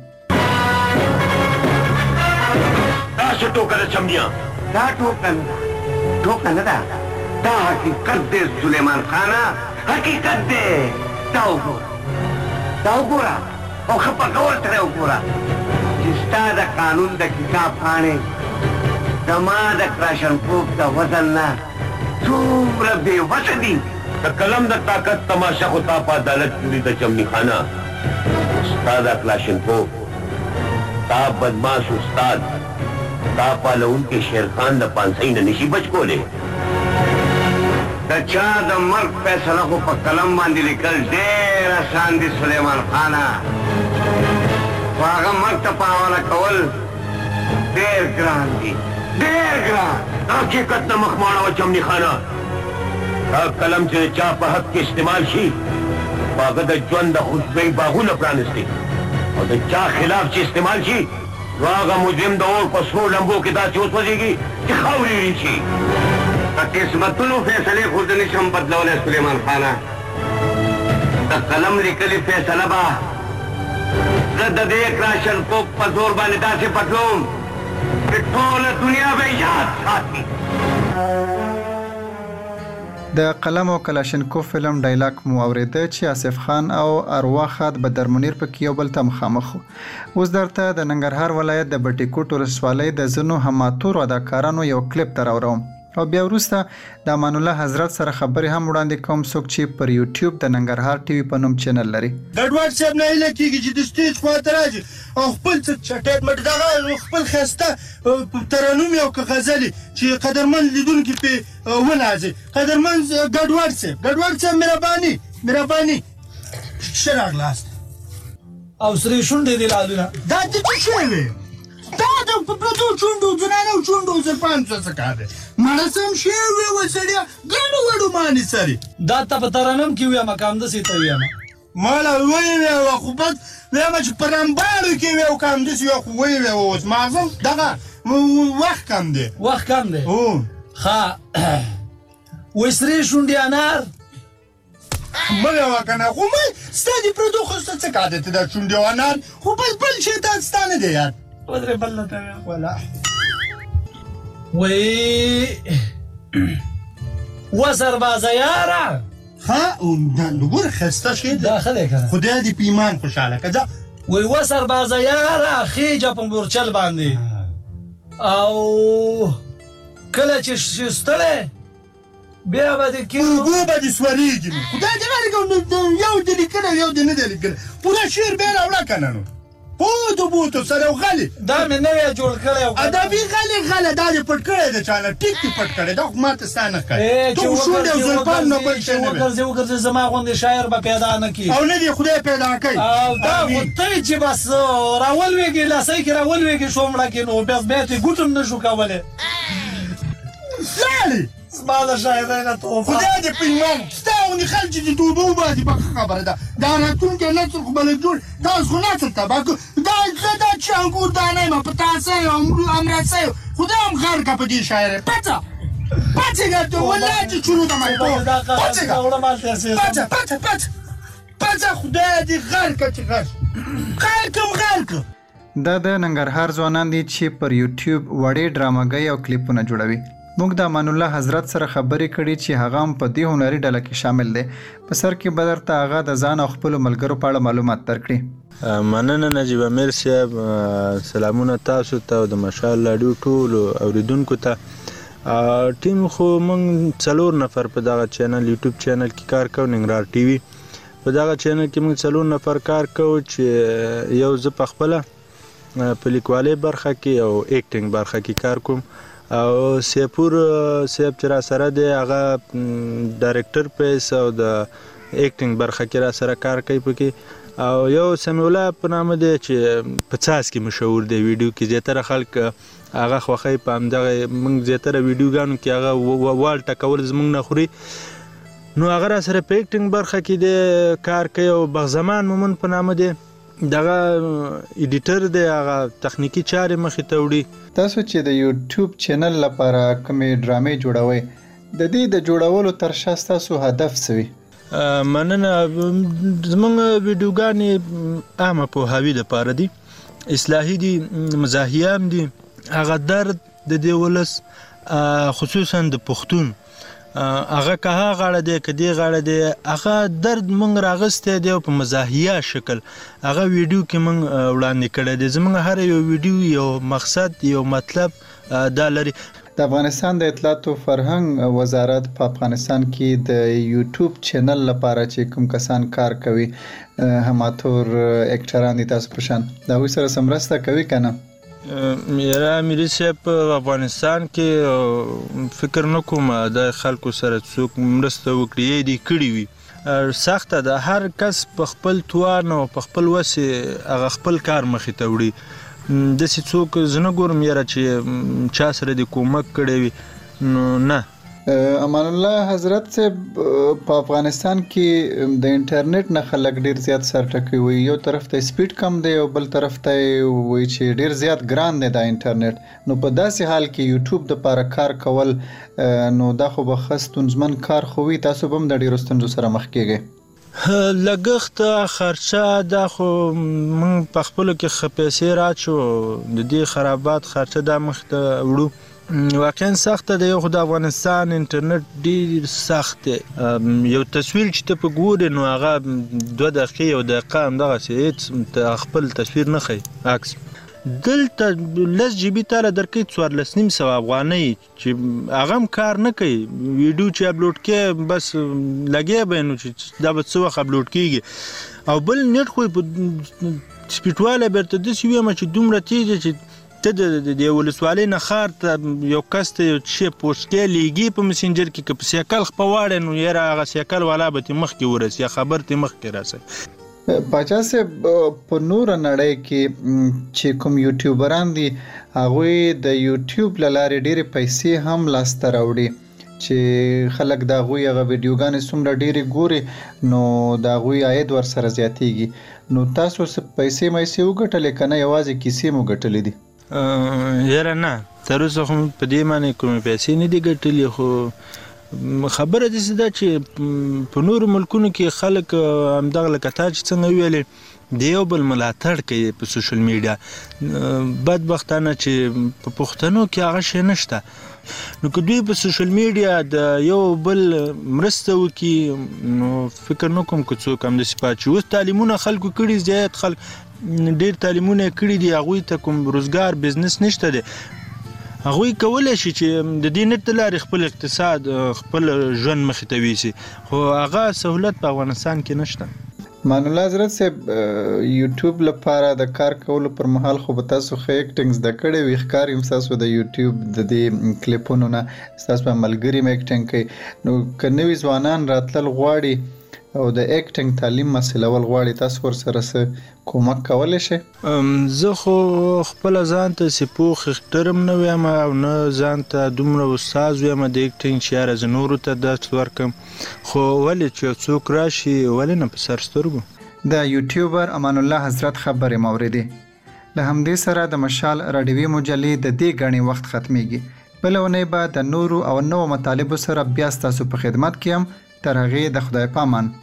دا شتو کړه چمیا دا ټوکن ټوکن دا دا حقیقت دې سليمان خان حقیقت دې دا وګوره دا وګوره او خپل کول تر وګوره چې ستاسو د قانون د کتاب باندې دما د کراشن کوپ د وزن نه څومره به وسدي د کلم د طاقت تماشا خو تا په عدالت کې د چمنی خانه ستاسو د کراشن کوپ تا بدمعاش استاد تا پالون کې شیر خان د پانسۍ نه نشي بچ کولې د چا د مرګ فیصله خو په قلم باندې لیکل ډېر آسان دي سلیمان خانه هغه مرګ ته په حواله کول ډېر ګران دي، ډېر ګران. حقیقت نه مخ ماړوه چمني خانه. دا قلم چې چا په حق کې استعمال شي هغه د ژوند د خوشبویۍ باغونه پرانیستي، او د چا خلاف چې استعمال شي نو هغه مجرم د اور په سرو لمبو کې داسې وسوځېږي چې خاورې ویل شي. په قسمتونو فیصلې خو زه نشم بدلولی سلیمان خانه. د قلم لیکلې فیصله به زه د دې کراشنکوف په زور باندې داسې پټلوم چې ټوله دنیا به یاد ساتي. د قلم او کلاشینکوف فلم ډایلاګ مو اوریده چې آصف خان او اروا خاد بدر منیر په یو بل ته مخامخ وو. اوس درته د ننګرهار ولایت د بټي کوټ ولسوالۍ د ځینو هماتور اداکارانو یو کلیپ ته راوړم او بیا وروسته د امان الله حضرت سره خبرې هم وړاندې کوم، څوک چې پر یوټیوب د ننګرهار ټي وي په نوم چینل لري. ګډوډ صاحب نه هیله کېږي چې د سټیج خواته راځي او خپل څه چټیات مټ دغه خپل ښایسته ترنم یو که غزلې چې قدرمن لیدونکي پرې ونازي. قدرمن ګډوډ صاحب ګډوډ صاحب مهرباني مهرباني ښه راغلاست. او سرې شونډې دې لالونه دا د څه شی وې؟ دا د په پرتو شونډو زنانو شونډو سر پانڅه څه کار دی؟ مړه سم شوې وه سړیه ګډو وډو مانې سرې. دا ته په ترنم کې ویمه که همداسې ته ویمه ماله ویې وه خو بس ویمه چې په رمباړو کې وې او که همداسې وه خو ویې وه اوس ماغزم دغه وخت کم دی وخت کم دی ښه وایي سرې شونډې انار مه ویوه که نه خو مه ستا دې پرتو خو ستا څه کار دی ته دا شونډې او انار خو بل بل شیطان ستا نه دی یار ودرې بل نه ته ویه ولا وایي و سربازه یاره ها نګوره ښایسته شی دی دا ښه دی که نه خدای دې په ایمان خوشحاله که ځه وایي و سربازه یاره خیجه په مورچل باندې او کله چې ستړی بیا به دې کېږو اوبو به دې سورېږي نو خدای دې ورکړو یو دې لیکلی یو دې نه دی لیکلی پوره شعر بیا راوړه که نه نو بوتو بوتو سره غلي دا مې نوی جوړ کړی ادبي غلي غله دا دې پټ کړی دی چا نه ټیک دې پټ کړی دا خو ما ته ستا نه ښکاري ته خو شونډې او زلفان نه بل شی نه وې وګرځې وګرځې زما غوندې شاعر به پیدا نه کړي او نه دې خدای پیدا کوي او دا خو ته چې بس راولوېږې لاسۍ کې راولوېږې شومړه کې نو بیا بیا ترې ګوټ هم نه شو کولی لاړې زما د شاعرۍ نه توفه خدای دې په ایمان ستا غوندې خلک چې دې توبه وباسي به ښه خبره ده دا راتلونکی نسل خو به لږ جوړ تاسو خو نسل تباه کړو دا زه دا چې انګور دانه یم په تاسه یم امرڅه یم خدای هم غر کړه په دې شاعرۍ پڅه پڅېږه ته والله چې شروع ده مې پڅېږه پڅه پڅه پڅه پڅه خدای دې غر کړه چې غر غر کړم غر کړه. دا د ننګرهار ځوانان دي چې پر یوټیوب وړې ډراماګۍ او کلیپونه جوړوي. موږ د امان الله حضرت سره خبرې کړې چې هغه هم په دې هنري ډله کې شامل دی. په سر کې به درته هغه د ځان او خپلو ملګرو په اړه معلومات درکړي. مننه نجیب امیر صاحب، سلامونه تاسو ته او د مشال راډیو ټولو اوریدونکو ته. ټیم خو موږ څلور نفر په دغه چینل یوټیوب چینل کې کار کوو، ننګرهار ټي وي. په دغه چینل کې موږ څلور نفر کار کوو چې یو زه په خپله په لیکوالۍ برخه کې او ایکټینګ برخه کې کار کوم، او سیپور صاحب چې را سره دی هغه ډایرکټر پیس او د ایکټینګ برخه کې را سره کار کوي پکې، او یو سمیع الله په نامه دی چې په څاڅ کې مشهور دی ویډیو کې. زیاتره خلک هغه خوښوي په همدغه موږ زیاتره ویډیوګانو کې هغه وال ټکول زموږ نه خوري، نو هغه را سره په ایکټینګ برخه کې دی کار کوي. او بغزمان مومن په نامه دی دغه ایډیټر دی، هغه تخنیکی چارې مخې ته وړي. تاسو چې د یوټیوب چینل لپاره کومې ډرامې جوړوئ د دې د جوړولو تر شا ستاسو هدف څه وي؟ مننه. زموږ ویډیوګانې عامه پوهاوي دپاره دي، اصلاحي دي، مزاحیه هم دي. هغه درد د دې ولس خصوصا د پښتون هغه که هغه غاړه دی که دې غاړه دی هغه درد موږ راغستی دی او په مزاحیه شکل هغه ویډیو کې موږ وړاندې کړی دی. زموږ هر یو ویډیو یو مقصد یو مطلب دا لري. د افغانستان د اطلاعات او فرهنګ وزارت په افغانستان کې د یوټیوب چینل لپاره چې کوم کسان کار کوي هماتور اکټران دي تاسو په شان د هغوی سره مرسته کوي که نه؟ یاره امیري صاحب په افغانستان کې فکر نه کوم د خلکو سره څوک مرسته وکړي، یې دې کړي وي. سخته ده. هر کس په خپل توان او په خپل وس هغه خپل کار مخې ته وړي. داسې څوک زه نه ګورم یاره چې چا سره دې کومک کړی وي، نو نه. امان الله حضرت صاحب، په افغانستان کې د انټرنیټ نه خلک ډیر زیات سر ټکوي وي. یو طرف ته سپیډ کم دی او بل طرف ته وایي چې ډیر زیات ګران دی د انټرنیټ. نو په داسې حال کې یوټیوب د پاره کار کول نو دا خو به ښه ستونزمن کار خو وي. تاسو به هم د ډیرو ستونزو سره مخ کیږئ. لګښت خرچه دا خو موږ په خپلو کې ښه پیسې راچو، د دې خرابات خرچه دا مخ ته وړو. واقعا سخته ده. یو خو د افغانستان انټرنیټ ډیر سخت دی. یو تصویر چې ته په ګورې نو هغه دوه دقیقې یو دقیقه همدغسې هېڅ خپل تصویر نه ښیي عکس. دلته لس جی بي تاله درکوي څوارلس نیم سوه افغانۍ چې هغه هم کار نه کوي. ویډیو چې اپلوډ کوې بس لګیا به یې نو چې دا به څه وخت اپلوډ کېږي. او بل نیټ خو په سپیډوالی به درته داسې ویمه چې دومره تیز دی چې ته د ولسوالۍ نه ښار ته یو کس ته یو شی پوسټ کوې لیږي په مسنجر کې، که په سیکل خپه واړی نو یاره هغه سیکل والا به ترې مخکې ورسي یا خبر ترې مخکې راسي. پاچا صاحب، په نوره نړۍ کې چې کوم یوټیوبران دي هغوی د یوټیوب له لارې ډېرې پیسې هم لاسته راوړي چې خلک د هغوی هغه ویډیوګانې څومره ډېرې ګوري نو د هغوی عاید ورسره زیاتېږي. نو تاسو پیسې میسې وګټلې که نه یوازې کیسې مو ګټلې دي؟ یاره نه، تر اوسه خو په دې باندې کومې پیسې نه دي ګټلې. خو خبره داسې ده چې په نورو ملکونو کې خلک همدغه لکه تا چې څنګه وویلې د یو بل ملاتړ کوي په سوشل میډیا. بدبختانه چې په پښتنو کې هغه شی نشته. نو که دوی په سوشل میډیا د یو بل مرسته وکړي نو فکر نه کوم که څوک همداسې پاتې شي. اوس تعلیمونه خلکو کړي، زیات خلک ډېر تعلیمونه یې کړي دي، هغوی ته کوم روزګار بزنس نشته دی. هغوی کولی شي چې د دې نت د لارې خپل اقتصاد خپل ژوند مخې ته ویسي، خو هغه سهولت په افغانستان کې نشته. مان الله حضرت صاحب، یوټیوب لپاره د کار کولو پر مهال خو به تاسو ښه ایکټینګ زده کړی وي. ښکار یم ستاسو د یوټیوب د دې کلیپونو نه ستاسو په ملګري م ایکټینګ کوي. نو که نوي ځوانان راتلل غواړي او د ایکټینګ تعلیم حاصلول غواړي، تاسو ورسره څه کومک کولی شئ؟ زه خو خپله ځان ته چې پوخ اختر هم نه ویم او نه ځان ته دومره استاد ویم د ایکټینګ چې یاره زه نورو ته درس ورکړم. خو ولې چې یو څوک راشي ولې نه په سر سترګو. د یوټیوبر امان الله حضرت خبرې مو اورېدې. له همدې سره د مشال راډیوي مجلې د دې ګڼې وخت ختمیږي. بله اونۍ به د نورو او نوو مطالبو سره بیا ستاسو په خدمت کې یم. تر هغې د خدای په امان.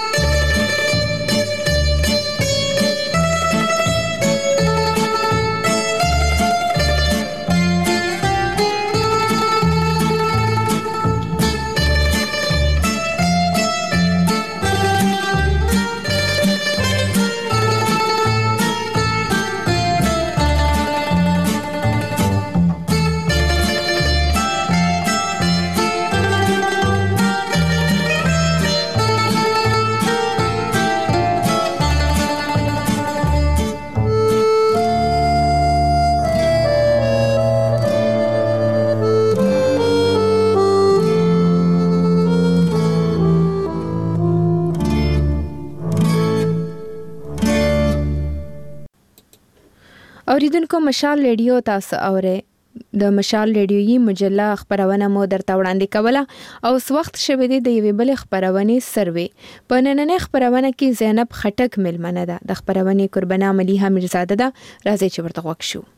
اوریدونکو، مشال ریډیو تاسو اورئ. د مشال ریډیویي مجله خبرونه مو درته وړاندې کوله او اوس وخت شوی دی د یوې بلې خبرونې سروې. په نننۍ خبرونه کې زینب خټک میلمنه ده. د خبرونې قربانه ملیحه میرزاده ده. راځئ چې ورته غوږ شو.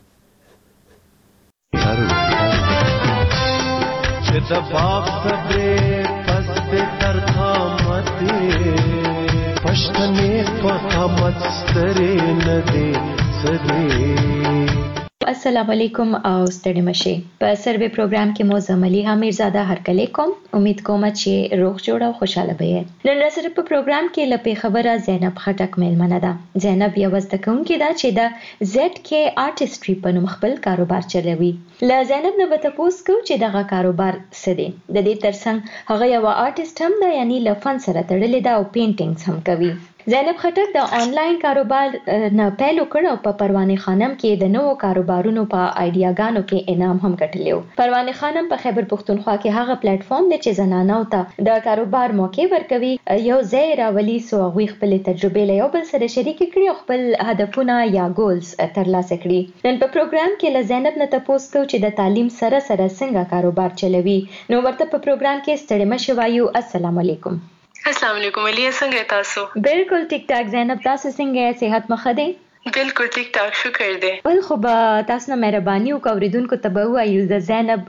چې د باغ صبرې پس دې تر قامتې پښتنې په قامت سترې نه دي سدي. السلام علیکم او ستړي مشه. په سروې پروګرام کې مو زملیحه میرزاده هرکلی کوم. امید کوم چې روغ جوړ او خوشاله به. نن سره په پروګرام کې لپاره خبره زینب خټک میلمنه ده. زینب یو زده کوونکې ده چې د زد کې آرټستري په نوم خپل کاروبار چلوي. له زینب نه به تاسو کو چې دغه کاروبار څه دی. د دې ترڅنګ هغه یو آرټست هم ده، یعنی له فن سره تړلې ده او پینټینګز هم کوي. زینب خټک د آنلاین کاروبار نه پیل وکړ او په پروانه خانم کې د نوو کاروبارونو په آیډیاګانو کې انعام هم ګټلیو. پروانه خانم په خیبر پښتونخوا کې هغه پلیټ فارم دی چې زنانو ته د کاروبار موقع ورکوي. یو ځای راولي سو هغوی خپل تجربې له یو بل سره شریک کړي او خپل هدفونه یا ګولز ترلاسه کړي. نن په پروګرام کې له زینب نه تاسو کو چې د تعلیم سره سره څنګه کاروبار چلوي. نو ورته په پروګرام کې ستړي مشه وایو. السلام علیکم. السلام علیکم علي، څنګه تاسو؟ بالکل ټیک ټاک. زینب تاسو څنګه؟ صحت مخه دی؟ بالکل ټیک ټاک، شکر دی. ول خو به تاسو نه مهرباني وکړئ اوریدونکو ته به وایو د زینب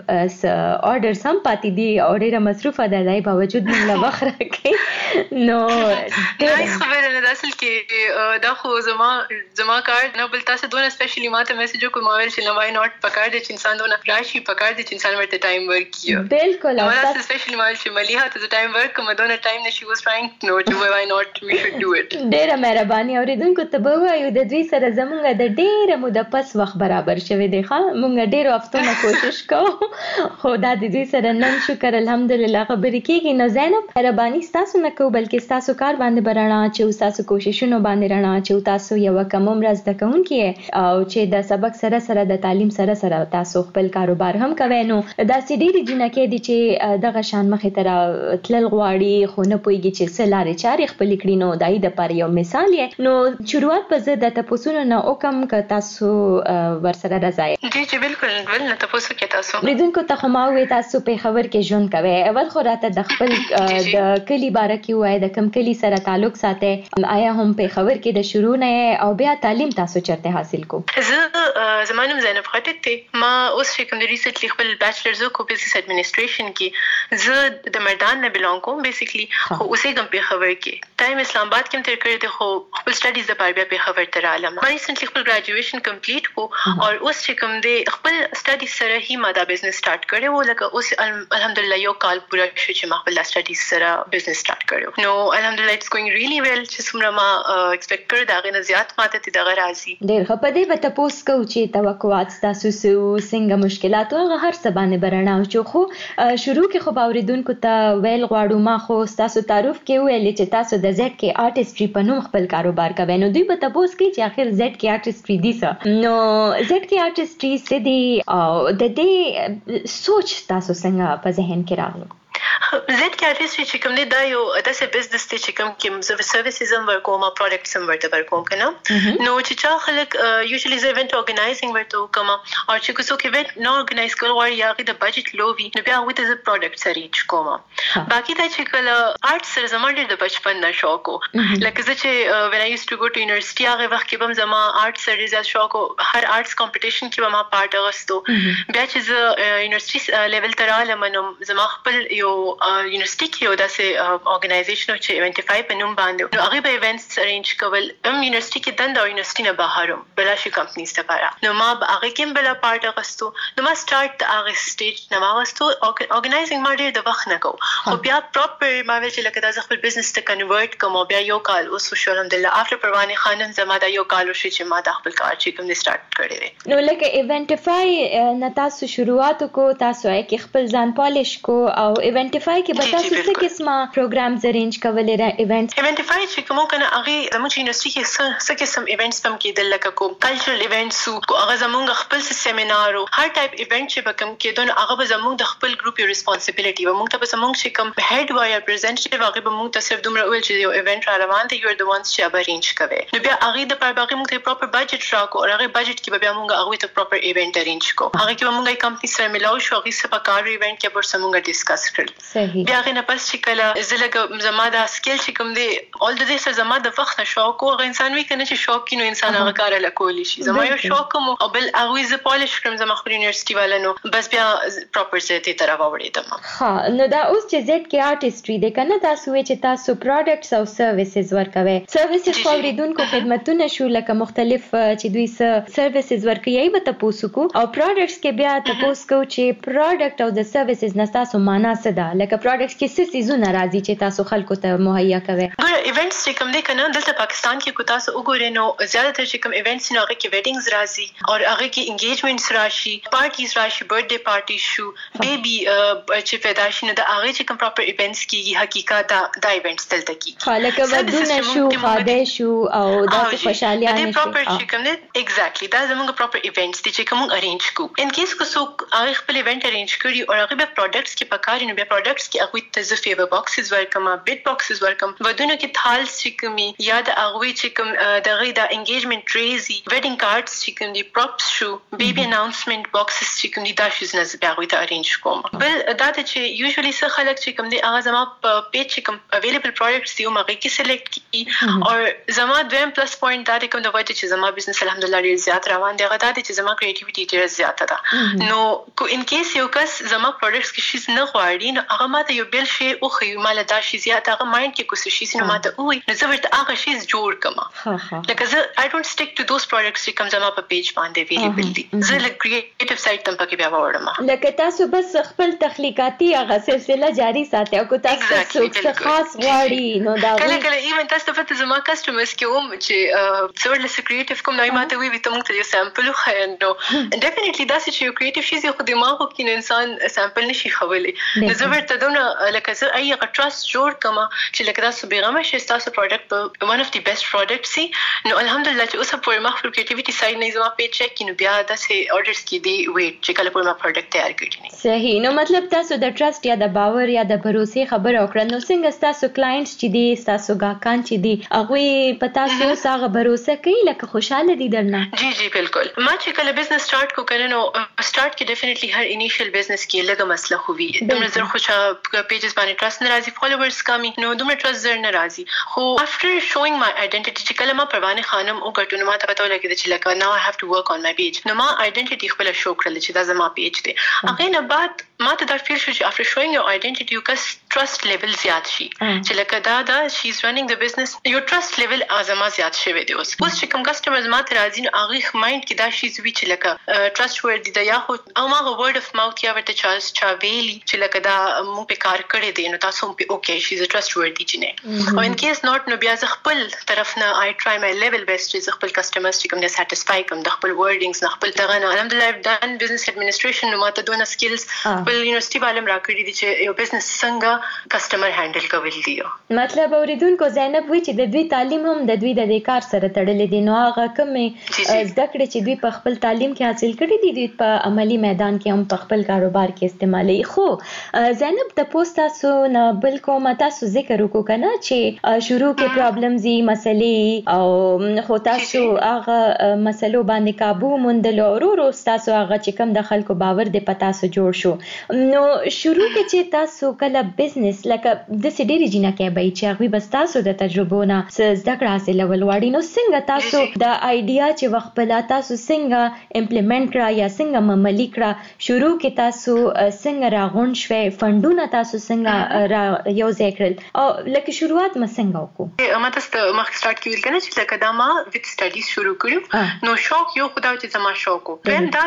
آرډر سم پاتې دي او ډیره مصروفه ده، دای باوجود موږ له وخت راکړي. نو نایس خبره نه ده اصل کې دا خو زما زما کار نه، بل تاسو دونه سپیشلی ماته میسج وکړ ما ویل چې نه وای ناٹ پکار دي چې انسان دونه راشي، پکار دي چې انسان ورته ټایم ورکړي. بالکل تاسو سپیشلی مال چې مليها ته ټایم ورک کوم دونه ټایم نشي واز ټرایینګ نو ټو وای ناٹ وی شود ډو اټ. ډیره مهرباني اوریدونکو ته به وایو د دوی سره زمونږ د ډیره موده پس وخت برابر شوی دی. ښه مونږ ډیرو هفتونه کوشش کوو خو دا د دوی سره نن شکر الحمدلله خبرې کېږي. نو زینب مهرباني ستاسو نه کوو بلکې ستاسو کار باندې به رڼا اچوو، ستاسو کوششونو باندې رڼا اچوو. تاسو یوه کم عمره زده کوونکې یې او چې د سبق سره سره د تعلیم سره سره تاسو خپل کاروبار هم کوئ. نو داسې ډېرې جینکې دي چې دغه شان مخې ته راتلل غواړي خو نه پوهېږي چې څه لارې چارې خپلې کړي. نو د هغې دپاره یو مثال یې. نو شروعات به زه د تپوسونو نه وکړم که تاسو ورسره رضا یې. جی جی بالکل ول نه تاسو کې تاسو اوریدونکو ته خو ما وې تاسو پېښور کې ژوند کوئ. اول خو راته د خپل د کلي باره کې ووایئ، د کوم کلي سره تعلق ساتئ، آیا هم پېښور کې د شروع نه او بیا تعلیم تاسو چېرته حاصل کو؟ زه زما نوم زینب خټک دی. ما اوس چې کوم د ریسنټلی خپل بیچلرز وکړو بزنس ایډمنسټریشن کې. زه د میدان نه بلانګ کوم بیسیکلی، خو اوسېږم پېښور کې. ټایم اسلام آباد کې هم تېر کړی دی خو خپل سټډیز لپاره بیا پېښور ته راغلم. ما ریسنټلی خپل ګریجویشن کمپلیټ کو او اوس چې کوم دی خپل سټډیز سره هی ما دا بزنس سٹارټ کړی و. لکه اوس الحمدلله یو کال پوره شو چې ما خپل سټډیز سره بزنس سٹارټ کړو. نو الحمدلله اټس ګوینګ ریلی ویل چې څومره ما ایکسپیکټ کړ دا غي نه زیات ماته ته دغه راځي. ډېر ښه. په دې به تاسو کو چې توقعات تاسو سو څنګه مشکلات او هر څه باندې برنا او چې خو شروع کې خو اوریدونکو ته ویل غواړو ما خو تاسو تعارف کې ویل چې تاسو د زیډ کې آرټستري په نوم خپل کاروبار کوي. نو دوی به تاسو کې چې اخر زیډ کې آرټستري دي څه نو زیډ کې آرټستري څه دي او د دې سوچ تاسو څنګه په ذهن کې راغلو؟ زیډ کې آرټستري چې کوم دی دا یو داسې بزنس دی چې کوم کې زه سروسز هم ورکوم او پروډکټس هم ورته ورکوم که نه. نو چې چا خلک یوزلی زه ایونټ ارګنایزینګ ورته وکړم او چې که څوک ایونټ نه ارګنایز کول غواړي یا هغوی د بجټ لو وي نو بیا هغوی ته زه پروډکټس ریچ کوم. باقي دا چې کله آرټ سره زما ډېر د بچپن نه شوق و. لکه زه چې وین آی یوز ټو ګو ټو یونیورسټي هغې وخت کې به هم زما آرټ سره ډېر زیات شوق و. هر آرټس کمپټیشن کې به ما پارټ اخیستو. بیا چې زه یونیورسټي لیول ته راغلم نو زما خپل یو یونیورسټي کې یو داسې ارګنایزیشن چې ایونټیفای په نوم باندې نو هغوی به ایونټس ارینج کول. هم یونیورسټي کې دنده او یونیورسټي نه بهر هم بله شي کمپنیز لپاره. نو ما به هغې کې هم بله پارټ اخیستو. نو ما سټارټ د هغې سټیج نه واخیستو. ارګنایزینګ ما ډېر د وخت نه کوو خو بیا پراپر ما ویل چې لکه دا زه خپل بزنس ته کنورټ کوم او بیا یو کال اوس وشو الحمدلله. افټر پروانې خانم زما دا یو کال وشو چې ما دا خپل کار چې کوم دی سټارټ کړی دی. نو لکه ایونټیفای نه تاسو شروعات وکړو، تاسو یې کې خپل ځان پالش کو او ایونټیفای کې به تاسو څه قسمه پروګرامز ارینج کولې را ایونټ ایونټیفای چې کوم کنه هغه زموږ یونیورسيټي کې څه څه قسم ایونټس هم کېدل لکه کوم کلچرل ایونټس او هغه زموږ خپل سیمینار او هر ټایپ ایونټ چې به کوم کېدون هغه به زموږ د خپل ګروپ یو ریسپانسیبিলিټي و. موږ ته به زموږ چې کوم هډ وای ریپرزنټیټیو هغه به موږ ته صرف دومره ویل چې یو ایونټ را روان دی یو د وانس چې به ارینج کوي. نو بیا هغه د پر باقي موږ ته پراپر بجټ راکو او هغه بجټ کې به بیا موږ هغه ته پراپر ایونټ ارینج کو. هغه کې به موږ یو کمپنی سره ملاو شو هغه څه په کار ایونټ کې به سره موږ ډیسکس کړل. صحیح. بیا هغه نه پس چې کله زه لکه زما دا سکیل چې کوم دی اول د دې سره زما د وخت نه شوق او هغه انسان وی کنه چې شوق کینو انسان هغه کار له کولی شي. زما یو شوق مو او بل هغه زه پالیش کړم زما خپل یونیورسيټي والانو بس بیا پراپر ځای ته تر راوړېدم. ها نو دا اوس چې زیډ کې آرټستري دی کنه تاسو وی چې تاسو پروډکټس او سرویسز ورکوي. سرویسز اوریدونکو خدمتونه شو لکه مختلف چې دوی سرویسز ورکوي به تاسو کو او پروډکټس کې بیا تاسو کو چې پروډکټ او د سرویسز نه تاسو معنا څه څه ده لکه پروډکټس کې څه سيزونه راځي چې تاسو خلکو ته مهیا کوي ګور ایونټس چې کوم دي کنه دلته پاکستان کې کو تاسو وګورئ نو زیاده تر چې کوم ایونټس نه هغه کې ویډینګز راځي او هغه کې انګیجمنټس راشي پارټیز راشي برثډے پارټي شو بیبي چې پیدا شي نو د هغه چې کوم پراپر ایونټس کیږي حقیقت دا د ایونټس دلته کی خلک ودونه شو خاده شو او داسې خوشالي نه پراپر چې کوم دي ایگزیکټلی دا زموږ پراپر ایونټس دي چې کوم ارینج کو ان کیس کو څوک هغه خپل ایونټ ارینج کړي او هغه به پروډکټس کې پکاري نو به پروډکټس کې هغه ته ز فیور باکسز ورکم بیت باکسز ورکم ودونه کې تھالز چې کومي یا د هغه چې کوم دغه د انګیجمنت ټریزي ویډینګ کارتس چې کوم دي پروپس شو بیبي اناونسمنت باکسز چې کوم دي دا شیز نه زه هغه ته ارینج کوم بل دا چې یوزولي څه خلک چې کوم دي هغه زما په پیج چې کوم اویلیبل پروډکټس دي هغه کې سلیکټ کی او زما دویم پلس پوینټ دا دی کوم د وجه چې زما بزنس الحمدلله ډیر زیات روان دی هغه دا چې زما کریټیویټي ډیر زیاته ده نو کو ان کیس یو کس زما پروډکټس کې شیز نه غواړي نو هغه ماته یو بل شی او خو مال دا شی زیات هغه مایند کې کوم شی نو ماته وي نو زه ورته هغه شی جوړ کما لکه زه I don't stick to those products چې کوم زما په پیج باندې اویلیبل دي زه لکه کریټیو سایت تم پکې بیا وړم لکه تاسو بس خپل تخلیقاتي هغه سلسله جاری ساتي او کو تاسو څه خاص غواړي نو دا کله کله ایون تاسو په زما کسٹمرز کې هم چې څورل سکریټیو کوم نو ماته وي ته موږ ته یو سامپل خو نو ډیفینیټلی دا چې یو کریټیو شی خو دماغ کې انسان سامپل نشي خولي نو زه ورته دونه لکه زه ای هغه ټرست جوړ کما چې لکه تاسو بیغمه شي تاسو پروډکټ ون اف دی بیسټ پروډکټس سي نو الحمدلله چې اوسه پورې ما خپل کریټیویټي سایډ نه زما پیج چک کینو بیا د سه اورډرز کې دی ویټ چې کله پورې ما پروډکټ تیار کړی نه صحیح نو مطلب تاسو د ټرست یا د باور یا د باور خبره وکړه نو څنګه تاسو کلاینټس چې دي تاسو ګاکان چې دي هغه په تاسو سره باور کوي لکه خوشاله دي درنه جی جی بالکل ما چې کله بزنس سٹارټ کو کړنو سٹارټ کې ډیفینیټلی هر انیشل بزنس کې لږه مسله خو وي دومره زر خوشا پیجز باندې ټرست ناراضي فالوورز کمی نو دومره ټرست زر ناراضي خو افټر شوینګ مای آیډنټیټی چې کله ما پروانه خانم او ګټونو ما ته پته ولګید چې لکه ناو آی هاف ټو ورک آن مای پیج نو ما آیډنټیټی خپل شو کړل چې دا زما پیج دی هغه نه بعد ما ته دا فیل شو چې افټر شوینګ یور آیډنټیټی یو کس ټرست لیول زیات شي چې لکه دا دا شي از رننګ د بزنس یو ټرست لیول ازما زیات شوی دی اوس اوس چې کوم کسٹمرز ما ته راځي نو هغه مایند کې دا شي وی چې لکه ټرست وردی دا یا خو او ما ورډ اف ماوث یا ورته چارلز چا ویلی چې لکه دا مو په کار کړی دی نو تاسو په اوکے شي از ټرست وردی چې نه او ان کیس نوٹ نو بیا ز خپل طرف نه آی ټرای مای لیول بیسټ چې خپل کسٹمرز چې کوم نه سټیسفای کوم د خپل ورډینګز نه خپل دغه نه الحمدلله دان بزنس ایڈمنسټریشن نو ماته دونه سکلز خپل یونیورسيټي والم راکړي دي چې یو بزنس څنګه کسٹمر هندل کول دی مطلب اوریدونکو زینب وی چې د دوی تعلیم هم د دوی د کار سره تړلې دي نو هغه کومې زده کړې چې دوی په خپل تعلیم کې حاصل کړي دي دوی په عملی میدان کې هم په خپل کاروبار کې استعمالي خو زینب د پوسټ تاسو نه بل کوم تاسو ذکر وکړو کنه چې شروع کې پرابلمز یې مسلې او خو تاسو هغه مسلو باندې काबू موندل او ورو تاسو هغه چې کوم د خلکو باور دی پتا سو جوړ شو نو شروع کې چې تاسو کله بزنس لکه د سډيري جنا کې به چې هغه بس تاسو د تجربو نه زده کړه حاصل ولواړي نو څنګه تاسو د آیډیا چې وخت په لا تاسو څنګه امپلیمنٹ کړه یا څنګه عملی کړه شروع کې تاسو څنګه راغون شوي فندونه تاسو څنګه یو ذکرل او لکه شروعات ما څنګه وکړو ما تاسو مخ سٹارټ کیول کنه چې لکه دا ما وذ سټډیز شروع کړو نو شوق یو خدای چې زما شوق وو دا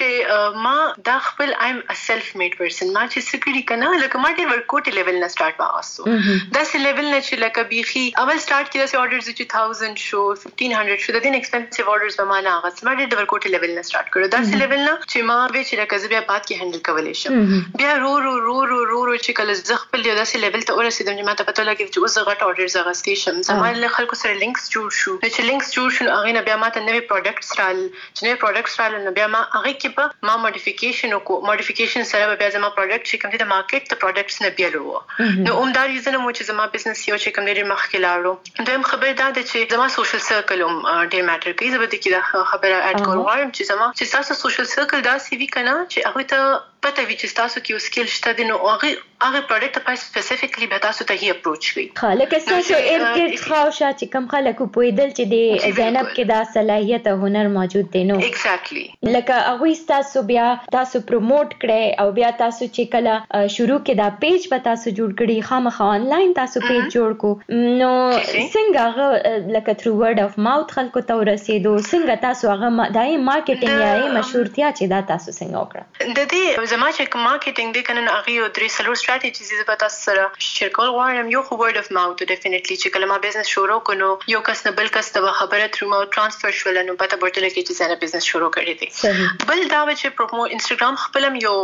چې ما دا خپل ایم ا سیلف میډ پرسن ما چې سکړی کنه لکه ما ډیر ورکوټ لیول نه سٹارټ واغسو دا سی لیول نه چې لکه بیخي اول سٹارټ کړه چې اورډرز چې ثاوزند شو فifteen hundred شو د دین ایکسپنسیو اورډرز به ما نه اغس ما ډیر ورکوټ لیول نه سٹارټ کړو دا سی لیول نه چې ما به چې لکه زبیا بات کې هندل کولې شم بیا رو رو رو رو رو رو چې کله ز خپل یو داسې لیول ته ورسېدم چې ما ته پته لګی چې اوس غټ اورډرز اغستې شم زموږ له خلکو سره لینکس جوړ شو چې لینکس جوړ شو هغه نه بیا ما ته نوې پروډکټس رال چې نوې پروډکټس رال نو بیا ما هغه کې په ما موډیفیکیشن کو موډیفیکیشن سره بیا زما پروډکټ چې کوم دي د مارکیټ ته پروډکټس نه بیلو نو عمدار ریزن مو چې زما بزنس یو چې کوم لري مخ کې لاړو دویم خبر دا ده چې زما سوشل سرکل هم ډیر میټر کوي زبر دي کې خبره اډ کوم وایم چې زما چې تاسو سوشل سرکل دا سی وی کنه چې هغه ته پته وی چې تاسو کې سکیل شته دي نو هغه هغه پروډکټ په سپیسیفیکلی به تاسو ته هی اپروچ کوي خلک تاسو ارګټ خاوشه چې کم خلک په دل چې دی زینب کې دا صلاحیت او هنر موجود دی نو ایگزیکټلی لکه هغه تاسو بیا تاسو پروموټ کړئ او بیا تاسو چې کله شروع کې دا پیج په تاسو جوړ کړی خامخا آنلاین تاسو پیج جوړ کو نو څنګه هغه لکه تھرو ورډ اف ماوث خلکو ته ورسېدو څنګه تاسو هغه دای مارکیټینګ یا مشهورتیا چې دا تاسو څنګه وکړه د دې زما چې مارکیټینګ دې کنه هغه درې سلور strategies زه پتا سره شرکل غواړم یو خو word of mouth definitely چې کله ما بزنس شروع کړو یو کس نه بل کس ته خبره تر ما ترانسفر شول نو پتا ورته لکه چې زه بزنس شروع کړی دی بل دا چې پرومو انستګرام خپلم یو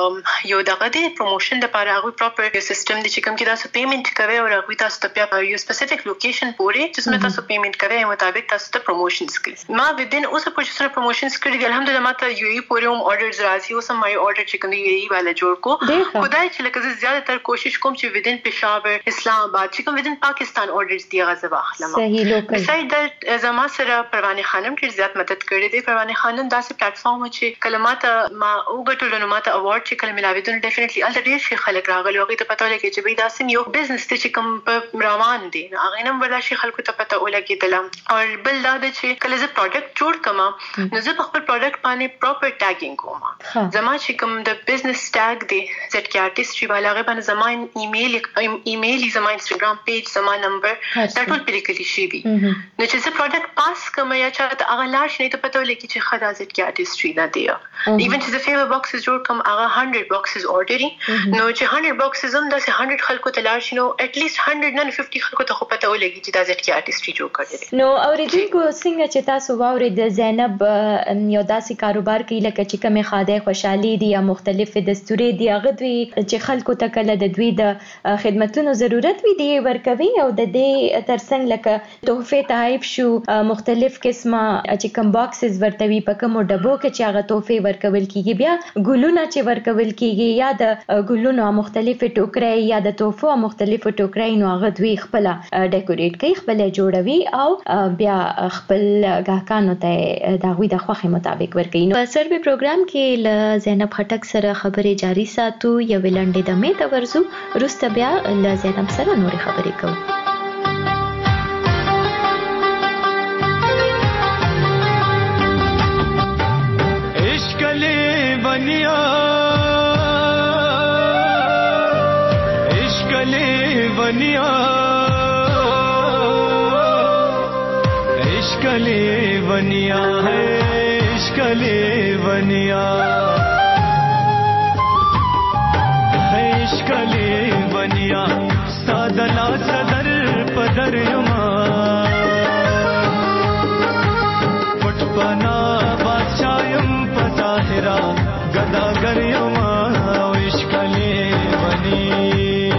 یو دغه دی پروموشن لپاره هغه پراپر سیستم دی چې کوم کې تاسو پیمنٹ کوي او هغه تاسو ته یو سپیسیفیک لوکیشن پورې چې سم تاسو پیمنٹ کوي مطابق تاسو ته پروموشنز کوي ما ودین اوس په چې سره پروموشنز کړی الحمدلله ما ته یو ای پورې هم order راځي اوس ما یو order چې کوم یو ای والا جوړ کو خدای چې لکه زه زیاده تر کوشش کوم چې ودین پېښور اسلام آباد چې کوم ودین پاکستان orderز دی غزه واخلم صحیح لوکل بساید د زما سره پروانه خانم ډیر زیات مدد کړې دی پروانه خانم داسې پلیټ فارم چې کلمات ما وګټل نو ماته اوارد چې کلمې لاوي دونه ډیفینټلی ال ډیر شي خلک راغلي هغه ته پته ولګي چې به داسې یو بزنس ته چې کوم په روان دي هغه نم ولا شي خلکو ته پته ولګي دلم او بل دا چې کله زه پروډکټ جوړ کما نو زه خپل پروډکټ باندې پراپر ټاګینګ کوم زما چې کوم د بزنس ټاګ دی زت کې آرټیست چې بالاغه باندې زما ایمیل ایمیل زما انستګرام پیج زما نمبر دا ټول پرې کلی شي وي نو چې زه پروډکټ پاس کوم یا چاته هغه لاش نه ته پته ولګي چې خدا زت کې آرټیست نه دی ایون چې زه فیور باکسز جوړ کوم هغه هنډرډ باکسز اورډرینګ نو چې هنډرډ باکسز هم داسې هنډرډ خلکو ته لاش نو اټ لیست هنډرډ نه پنځه خلکو ته خو پته ولګي چې دا زت کې آرټیست جوړ کړی نو اوریدونکو څنګه چې تاسو واورید زینب یو داسې کاروبار کوي لکه چې کومه خاده خوشحالي دي یا مختلف دستوري دي هغه دوی چې خلکو ته کله د دوی د خدماتونو ضرورت وي دی ورکوي او د دې ترڅنګ لکه تحفه تحائف شو مختلف قسمه چې کوم باکسز ورتوي په کوم ډبو کې چې هغه تحفه ورکول کیږي بیا ګلونه چې ورکول کیږي یا د ګلونو مختلف ټوکرې یا د تحفو مختلف ټوکرې نو هغه دوی خپل ډیکوریټ کوي خپل جوړوي او بیا خپل غاکانو ته د غوي د خوخه مطابق ورکوي نو په سروي پروګرام کې ل زینب خټک سره خبرې جاری ساتو یو ویلنډې د می ته ورزو روسته بیا ل زینب سره نوري خبرې کوو عشق له ونیا عشق له ونیا عشق له ونیا ہے عشق له ونیا ہے عشق له ونیا سادلا صدر پدر یما پټ پنا بادشاہم پظاهرا گداگر یما عشق له ونیا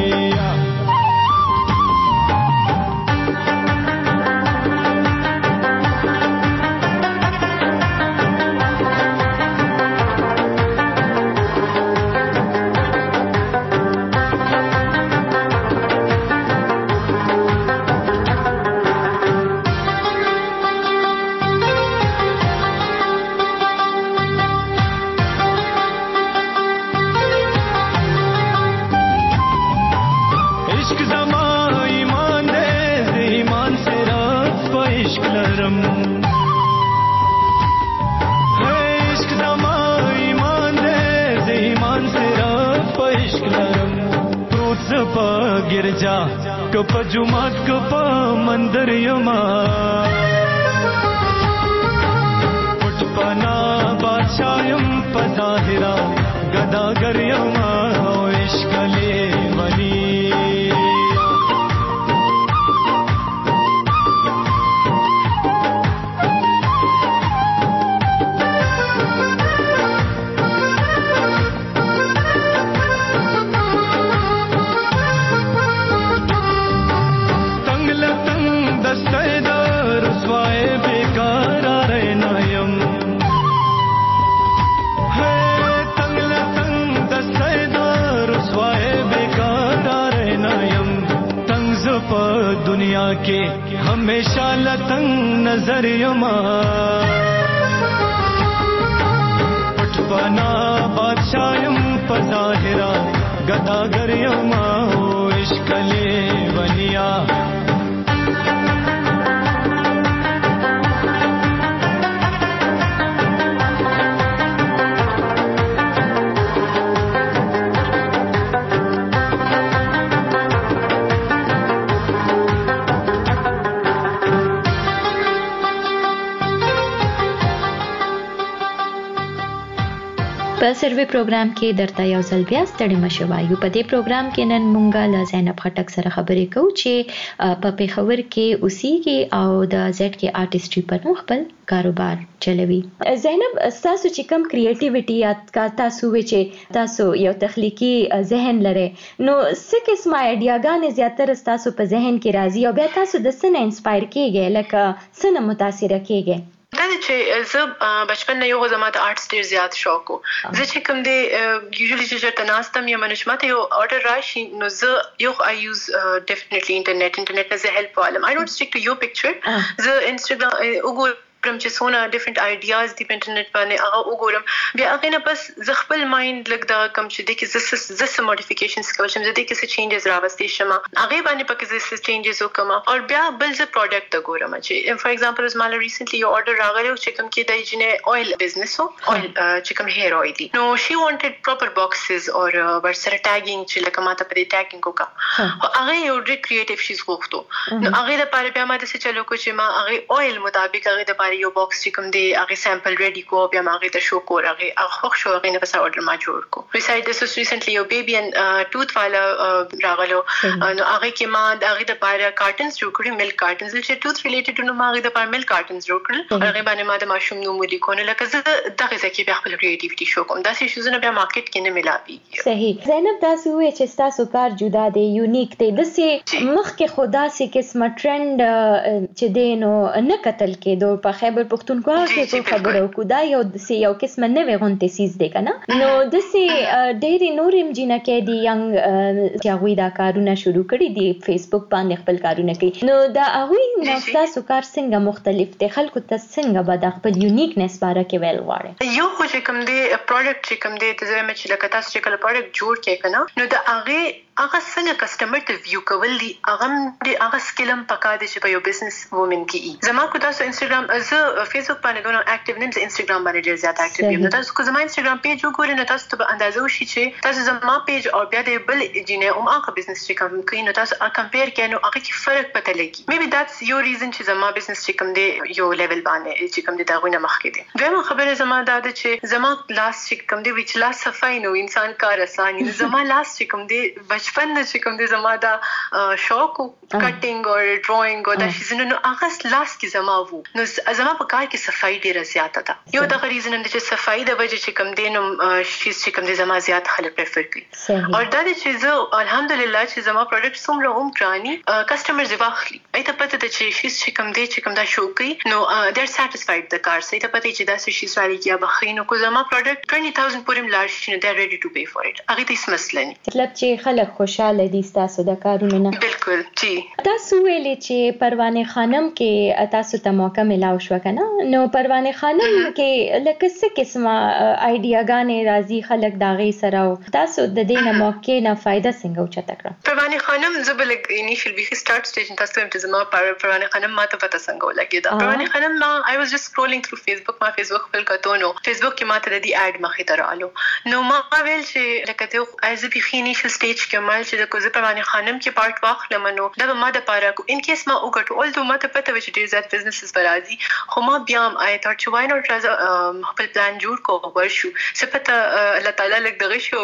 गिरजा कप जुमात कप मंदिर यमा पुटपना बादशाहम पजाहिरा गदागर यमा इश्क ले वनी दुनिया के हमेशा लतंग नजर यमा पटपना बादशाहम पजाहिरा गदागर यमा इश्क ले वनिया په سروې پروګرام کې درته یو ځل بیا ستړي مشه وایو. په دې پروګرام کې نن مونږه له زینب خټک سره خبرې کوو چې په پیښور کې اوسېږي او د زیډ کې آرټستري په نوم خپل کاروبار چلوي. زینب، تاسو چې کوم کریټیویټي یا تاسو چې تاسو یو تخلیقي ذهن لرئ، نو څه قسمه آیډیاګانې زیاتره تاسو په ذهن کې راځي او بیا تاسو د څه نه انسپایر کیږئ، لکه څه نه متاثره کیږئ؟ دا چې زه بچپن نه یو زما د آرټس ډیر زیات شوق و. زه چې کوم دی یوزلی چې چېرته ناستم یا منه چې ماته یو آرډر راشي نو زه یو آی یوز ډیفینیټلی انټرنیټ انټرنیټ نه زه هیلپ والم. آی ډونټ سټیک ټو یور پکچر. زه انسټاګرام وګورم چې څونه ډیفرنٹ آیډیاز دی په انټرنیټ باندې هغه وګورم، بیا هغه نه بس زه خپل مایند لګ دا کم چې د کې زه زه سم موډیفیکیشنز کوم چې د کې څه چینجز راوستي شم هغه باندې پکې زه څه چینجز وکم او بیا بل زه پروډکټ ته ګورم چې فار ایگزامپل از مال ریسنټلی یو آرډر راغلی چې کوم کې د جنې اویل بزنس وو، اویل چې کوم هیر اویل دی، نو شي وانټډ پراپر باکسز او ورسره ټاګینګ چې لکه ماته په دې ټاګینګ وکم هغه یو ډېر کریټیو شیز غوښتو. نو هغه لپاره بیا ما د څه چلو کو چې ما هغه اویل مطابق هغه لپاره یو باکس چې کوم دی هغه سیمپل ریډي کو بیا ما هغه ته شو کو هغه هغه شو هغه نه بس آرډر ما جوړ کو. بساید دس ریسنټلی یو بیبي ان ټوث والا راغلو، نو هغه کې ما هغه د پاره کارټنز جوړ کړی، ملک کارټنز چې ټوث ریلیټډ نو ما هغه د پاره ملک کارټنز جوړ کړل. هغه باندې ما د ماشوم نوم ولیکو نو لکه زه دغه ځکه بیا خپل کریټیویټي شو کوم. دا څه شوزونه بیا مارکیټ کې نه ملاوي. صحیح. زینب، تاسو وایئ چې تاسو کار جدا دی، یونیک دی، د سي مخکې خدا سي قسمه ټرند چې دی نو نه قتل کېدو په خیبر پختونخوا کې خبرو کو دا یو د سی یو قسمه نوې غونټه سیز دی کنه، نو د سی ډېری نور امجینه کې دی ینګ چې هغه دا کارونه شروع کړي دي فیسبوک باندې خپل کارونه کوي، نو دا هغه نو تاسو کار څنګه مختلف دی، خلکو ته څنګه به د خپل یونیکنس باره کې ویل غواړي؟ یو خو چې کوم دی پروډکټ چې کوم دی ته زما چې لکه تاسو چې کله پروډکټ جوړ کې کنه نو دا هغه هغه څنګه کسٹمر ته ویو کول دي هغه دې هغه سکلم پکا دي چې په یو بزنس وومن کې زما کو تاسو انستګرام زه فیسبوک باندې دونه اکټیو نیم، زه انستګرام باندې ډیر زیات اکټیو یم. نو تاسو کو زما انستګرام پیج وګورئ نو تاسو ته اندازه وشي چې تاسو زما پیج او بیا د بل جنې او هغه بزنس چې کوم کوي نو تاسو کمپیر کړئ نو هغه کې فرق پته لګي. میبي داتس یو ریزن چې زما بزنس چې کوم دی یو لیول باندې چې کوم دی دا غوښنه مخکې دی. دویمه خبره زما دا ده چې زما لاس چې کوم دی وچ لاس صفای نو انسان کار آسان نه، زما لاس چې کوم دی بچپن نه چې کوم دی زما دا شوق کټینګ او ډراینګ او دا شیزونه نو هغه لاس کې زما وو، نو زما په کار کې صفای ډیره زیاته ده. یو د ریزن هم چې صفای د وجه چې کوم دی نو شیز چې کوم دی زما زیات خلک پریفر کوي. او دا چې زه الحمدلله چې زما پروډکټ څومره هم ګرانی کسٹمرز واخلي ایته پته ده چې شیز چې کوم دی چې کوم دا شو کوي نو دیر سټیسفاید د کار سره، ایته پته چې دا څه شیز والی کیا بخینو کو زما پروډکټ بیس هزار پورم لارج شنو دیر ریډي ټو پے فور اټ. هغه هیڅ مسله نه، مطلب چې خلک خوشاله دي تاسو د کارونو نه. بالکل جی. تاسو ویلې چې پروانه خانم کې تاسو ته موقع ملاو شو کنه، نو پروانه خانم کې لکه څه قسمه آیډیاګانې راځي خلک دا غي سره او تاسو د دې نه موقع نه فائدہ څنګه اوچته کړه؟ پروانه خانم زبل انیشل بي سٹارټ سټیج تاسو ته چې زما پروانه خانم ماته پته څنګه ولګی دا پروانه خانم ما آی واز جست سکرولینګ ثرو فیسبوک، ما فیسبوک خپل کتو نو فیسبوک کې ماته د دې اډ مخې ته رالو نو ما ویل چې لکه ته ایز بي انیشل سټیج کې مال چې د کوزه پروانه خانم کې پارت واخلم نو دا ما د پاره کو ان کیس ما وګټو اول دوه ماته پته و چې ډیر زیات بزنسز برازي خو ما بیا آی ثاټ چې وای نو خپل پلان جوړ کو ورشو سپته الله تعالی لګ دغه شو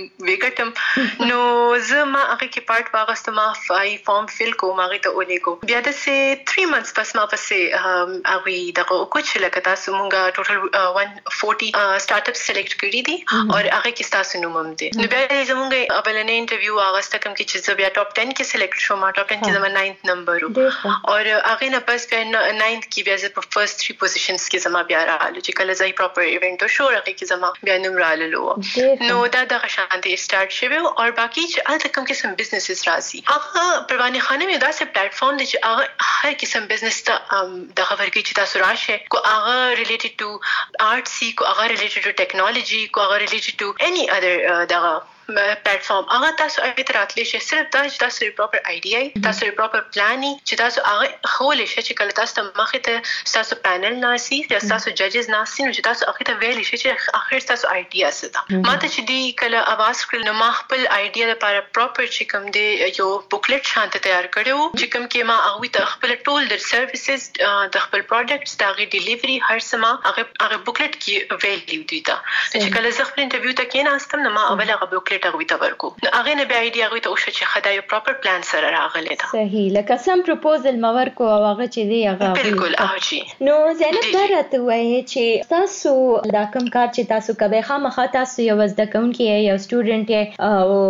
ویګټم نو زه ما هغه کې پارت واغستم، ما فای فارم فل کو ما هغه ته ولېګو بیا د سه تھری منثس پس ما پسې هغه دغه کوچ لکه تاسو مونږه ټوټل ون فورټي سٹارټ اپ سلیکټ کړی دي او هغه کې تاسو نوم هم دي. نو بیا زمونږه اولنې انټرویو واغسته کوم کې چې زه بیا ټاپ ټن کې سلیکټ شوم، ما ټاپ ټن کې زما ناینث نمبر او هغه نه پس بیا ناینث کې بیا زه په فرست تھری پوزیشنز کې زما بیا راغلو چې کله ځای پراپر ایونټ شو هغه کې زما بیا نوم رالو نو دا دغه شانتي سٹارټ شوی او باقي چې الته کوم قسم بزنسز راځي هغه پروانه خانم یو داسې پلیټ فارم دی چې هغه هر قسم بزنس ته دغه ورګي چې تاسو راشه کو هغه ریلیټډ ټو آرټ سی کو هغه ریلیټډ ټو ټیکنالوژي کو هغه ریلیټډ ټو اني اذر دغه پلیټ فارم هغه تاسو اې راتلی شي صرف دا چې تاسو پراپر آیډیا تاسو پراپر پلاني چې تاسو هغه خولې شي چې کله تاسو مخې ته تاسو پینل ناسي یا تاسو ججز ناسي نو چې تاسو هغه ته ویل شي چې اخر تاسو آیډیا څه ده ماته چې دی کله اواز کړل نو ما خپل آیډیا لپاره پراپر چې کوم دی یو بوکلیټ شانت تیار کړو چې کوم کې ما هغه ته خپل ټول د سرویسز د خپل پروډکټس د غي ډیلیوري هر سما هغه هغه بوکلیټ کې ویلیو دی دا چې کله زه خپل انټرویو ته کېناستم نو ما اول هغه بوکلیټ هغه ته ورکو نو هغه نه بیا آیډیا هغه ته وشو چې خدای یو پراپر پلان سره راغلی دا صحیح لکه سم پروپوزل ما ورکو او هغه چې دی هغه بالکل او جی نو زینب دا راته وایي چې تاسو دا کوم کار چې تاسو کوي خامخا تاسو یو زده کوونکی یو سټوډنټ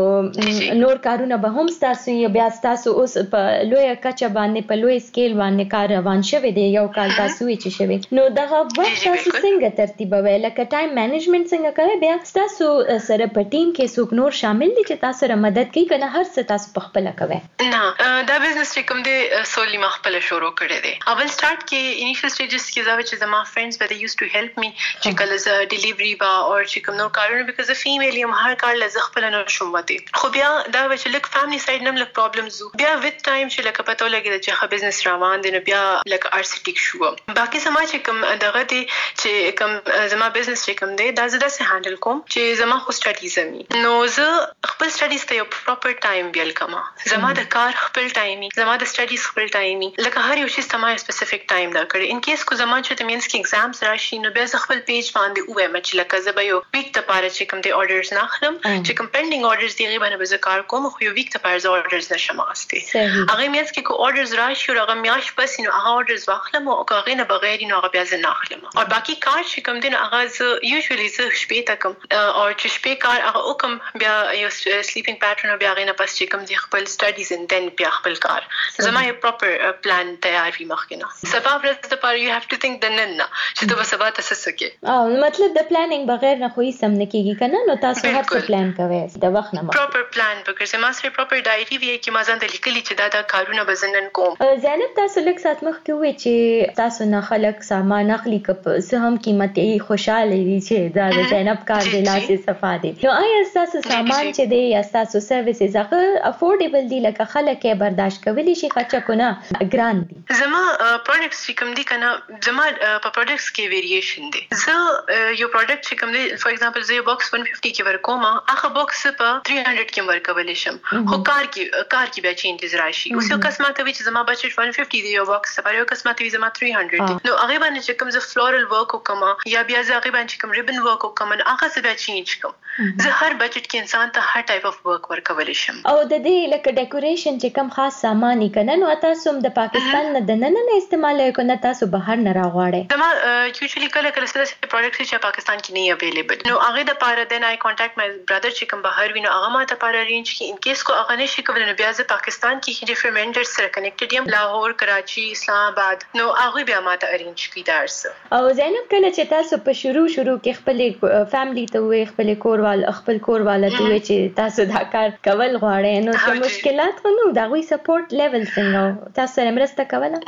او نور کارونه به هم تاسو یو بیا تاسو اوس په لوی کچه باندې په لوی سکیل باندې کار روان شوی دی یو کال تاسو چې شوی نو دغه وخت تاسو څنګه ترتیبوي لکه ټایم مینجمنت څنګه کوي بیا تاسو سره په ټیم کې څوک نور شامل دي چې تاسو سره مدد کوي کنه هر څه تاسو په خپل کوي نه دا بزنس چې کوم دی سولي ما خپل شروع کړی دی اول سٹارټ کې انیشل سټیجز کې دا چې زما فرندز به یوز ټو هیلپ می چې کله ز ډیلیوری با او چې کوم نور کارونه بیکاز ا فیمیل یم هر کار لزه خپل نه شوم وته خو بیا دا چې لک فیملی ساید نم لک پرابلمز بیا وذ ټایم چې لک پته لګی چې خه بزنس روان دی نو بیا لک ارسټیک شو باقي سما چې کوم دغه دی چې کوم زما بزنس چې کوم دی دا زده سه هانډل کوم چې زما خو سټډیز می نو زه خپل سټډیز ته یو پراپر ټایم بیل کما زما د کار خپل ټایمي زما د سټډیز خپل ټایمي لکه هر یو شی سما سپیسیفیک ټایم دا کړی ان کیس کو زما چې مینس کې ایگزامز راشي نو بیا زه خپل پیج باندې وایم چې لکه زه به یو ویک ته پاره چې کوم دی اورډرز نه اخلم چې کوم پینډینګ اورډرز دی غیبه به زه کار کوم خو یو ویک ته پاره اورډرز نشم اخسته هغه مینس کې کو اورډرز راشي او هغه میاش بس نو هغه اورډرز واخلم او هغه نه بغیر نو هغه بیا زه نه اخلم او باقي کار چې کوم دی نو هغه زه یوزولي زه شپې ته کوم او چې شپې کار هغه وکم بیا یو سلیپینګ پیټرن بیا غینه پس چې کوم دی خپل سټډیز ان دن بیا خپل کار زما یو پراپر پلان تیار وي مخکې سبب راځي ته یو هاف ټو ثینک د نن نه چې ته به سبا تاسو سکه او مطلب د پلانینګ بغیر نه خو یې سم نه کیږي کنه نو تاسو هر څه پلان کوئ د وخت نه پراپر پلان وکړئ ما سره پراپر ډایری وی کې ما ځان ته لیکلي چې دا د کارونه بزنن کوم زینب تاسو لک سات مخ کې وې چې تاسو نه خلک سامان اخلي کپ زه هم قیمتي خوشاله دي چې دا د زینب کار دی لاسه صفا دي نو آیا تاسو سامان چې دی یا تاسو سرویسز هغه افورډیبل دي لکه خلک یې برداشت کولی شي خرچه کنه ګران دي زما پروډکټس چې کوم دي کنه زما په پروډکټس کې ویریشن دي زه یو پروډکټ چې کوم دي فور ایگزامپل زه یو باکس one fifty کې ورکوم هغه باکس په three hundred کې ورکول شم خو کار کې کار کې بیا چینجز راشي اوس یو قسمت وی چې زما بچت one fifty دی یو باکس په یو قسمت وی زما three hundred دی نو هغه باندې چې کوم زه فلورل ورک وکم یا بیا زه هغه باندې کوم ریبن ورک وکم هغه څه بیا چینج کوم زه هر بچت کې انسان ته هر ټایپ اف ورک ورکول شم او د دې لکه ډیکوریشن چې کوم خاص سامان یې کنه نو تاسو هم د پاکستان نه د نن نه استعمال کوي تاسو بهر نه راغواړئ زما یوزولي کله کله څه پروډکټس چې پاکستان کې نه اویلیبل نو هغه د پاره دین آی کانټیکټ مای برادر چې کوم بهر وینو هغه ما ته پاره ارینج کی ان کیس کو هغه نشي کولای نو بیا زه پاکستان کې ډیفرنٹ وینډرز سره کنیکټډ یم لاهور کراچي اسلام آباد نو هغه بیا ما ته ارینج کی درس او زینب کله چې تاسو په شروع شروع کې خپل فیملی ته وې خپل کوروال خپل کوروال ته وې چې تاسو دا کار کول غواړئ نو څه مشکلات خو نو دا غوي سپورټ لیول څنګه تاسو سره مرسته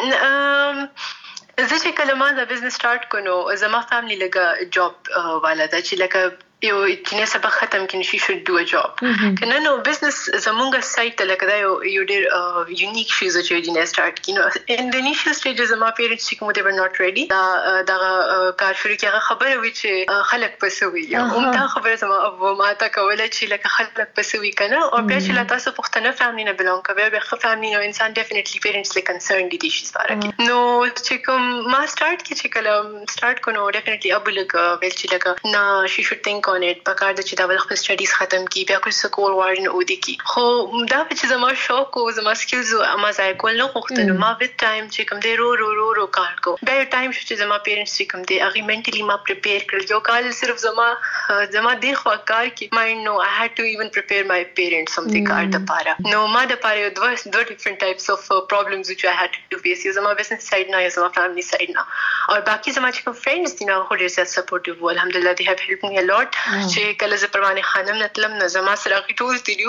کوله زه چې کله ما دا بزنس سٹارټ کونو زما فیملی لګه جاب والا دا چې لکه یو چې سبا ختم کین شي شود ډو ا جاب کنه نو بزنس زمونږه سایت لکه دا یو یو ډیر یونیک شی چې جنې سٹارټ کینو ان د انیشل سټیجز ما پیرنټس چې کوم دې ور ناٹ ریډي دا دا کار شروع کیغه خبره وی چې خلک پسوي هم دا خبره زما ابو ما تا کوله چې لکه خلک پسوي کنه او بیا چې تاسو پښتنه فیملی نه بلونګ کوي به خو فیملی نو انسان ډیفینیټلی پیرنټس له کنسرن دي شي سره نو چې کوم ما سٹارټ کی چې کله سٹارټ کونو ډیفینیټلی ابو لګ ویل چې لګ نه شي شود ثینک on it پکار د چې دا ول خپل سټډیز ختم کی بیا کوم سکول وارن او دي کی خو دا چې زما شوق او زما سکلز او ما ځای کول نو وختونه ما ویت ټایم چې کوم دی رو رو رو رو کار کو بیا ټایم چې زما پیرنټس چې کوم دی هغه منټلی ما پریپیر کړل یو کال صرف زما زما دی خو کار کی مایند نو I had to even prepare my parents something کار د پاره نو ما د پاره دوه دوه different types of uh, problems which I had to face زما business side نه زما family side نه او باقي زما چې کوم friends دي نه هو ډیر زیات supportive الحمدلله they have helped me a lot چې کله زه پروانه خانم نتلم نو زما سره ټول تیریو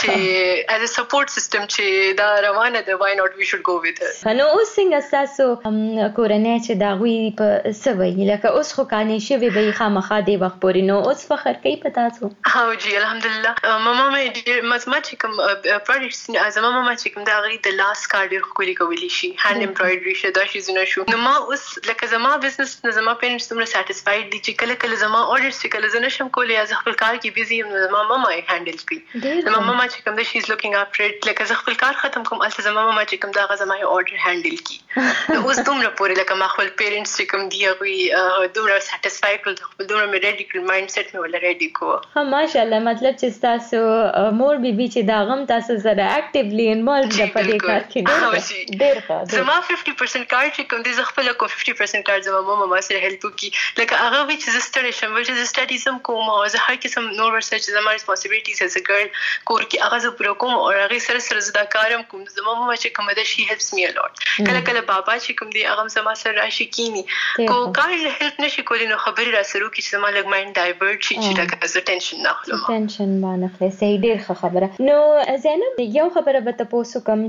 چې as a support system چې دا روانه ده why not we should go with it. نو اوس څنګه تاسو کورنۍ چې دا غوي په سوي لکه اوس خو کانې شوی به خامخا دی وخت پورې نو اوس فخر کوي پتا تاسو؟ ها جی الحمدلله ماما مې مزما چې کوم پروډکټس زما ماما چې کوم دا غي د لاس کار ډیر خولي کولی شي هاند امبرايډري شه دا شي زونه شو نو ما اوس لکه زما بزنس نه زما پیرنټس دومره سټیسفاید دي چې کله کله زما اورډرز چې کله زنه شم کولای از خپل کار کې بيزي یم نو زما ماما یې هانډل کوي زما ماما چې کوم دا شي از لوکینګ افټر اټ لکه زه خپل کار ختم کوم الته زما ماما چې کوم دا غ زما یې اورډر هانډل کوي نو اوس دومره پورې لکه ما خپل پیرنټس چې کوم دی غوي دومره سټیسفاید کول خپل دومره مې ریډي کړ مایند سیټ مې ولا ریډي کو ها ماشاءالله مطلب چې تاسو مور بي بي چې دا غم تاسو سره اکټیولی انوالو د پدې کار کې ډېر ښه زما fifty percent کار چې کوم دي زه خپل کو fifty percent کار زما ماما ما سره هیلپ کوي لکه هغه وی چې زستړی شم ول چې زستړی سم کوم او زه هر قسم نور ورسچ زما ریسپانسیبিলিټیز از ا ګرل کور کې هغه زه پوره کوم او هغه سره سره زدا کارم کوم زما ماما چې کوم ده شي هیلپس می ا لوټ کله کله بابا چې کوم دی هغه زما سره راشي کینی کو کار هیلپ نشي کولی نو خبري را سره کی چې زما لګ مایند ډایورټ شي چې لکه زه ټینشن نه اخلم ټینشن باندې خله صحیح ډیر ښه خبره نو زینب یو خبره به تاسو کوم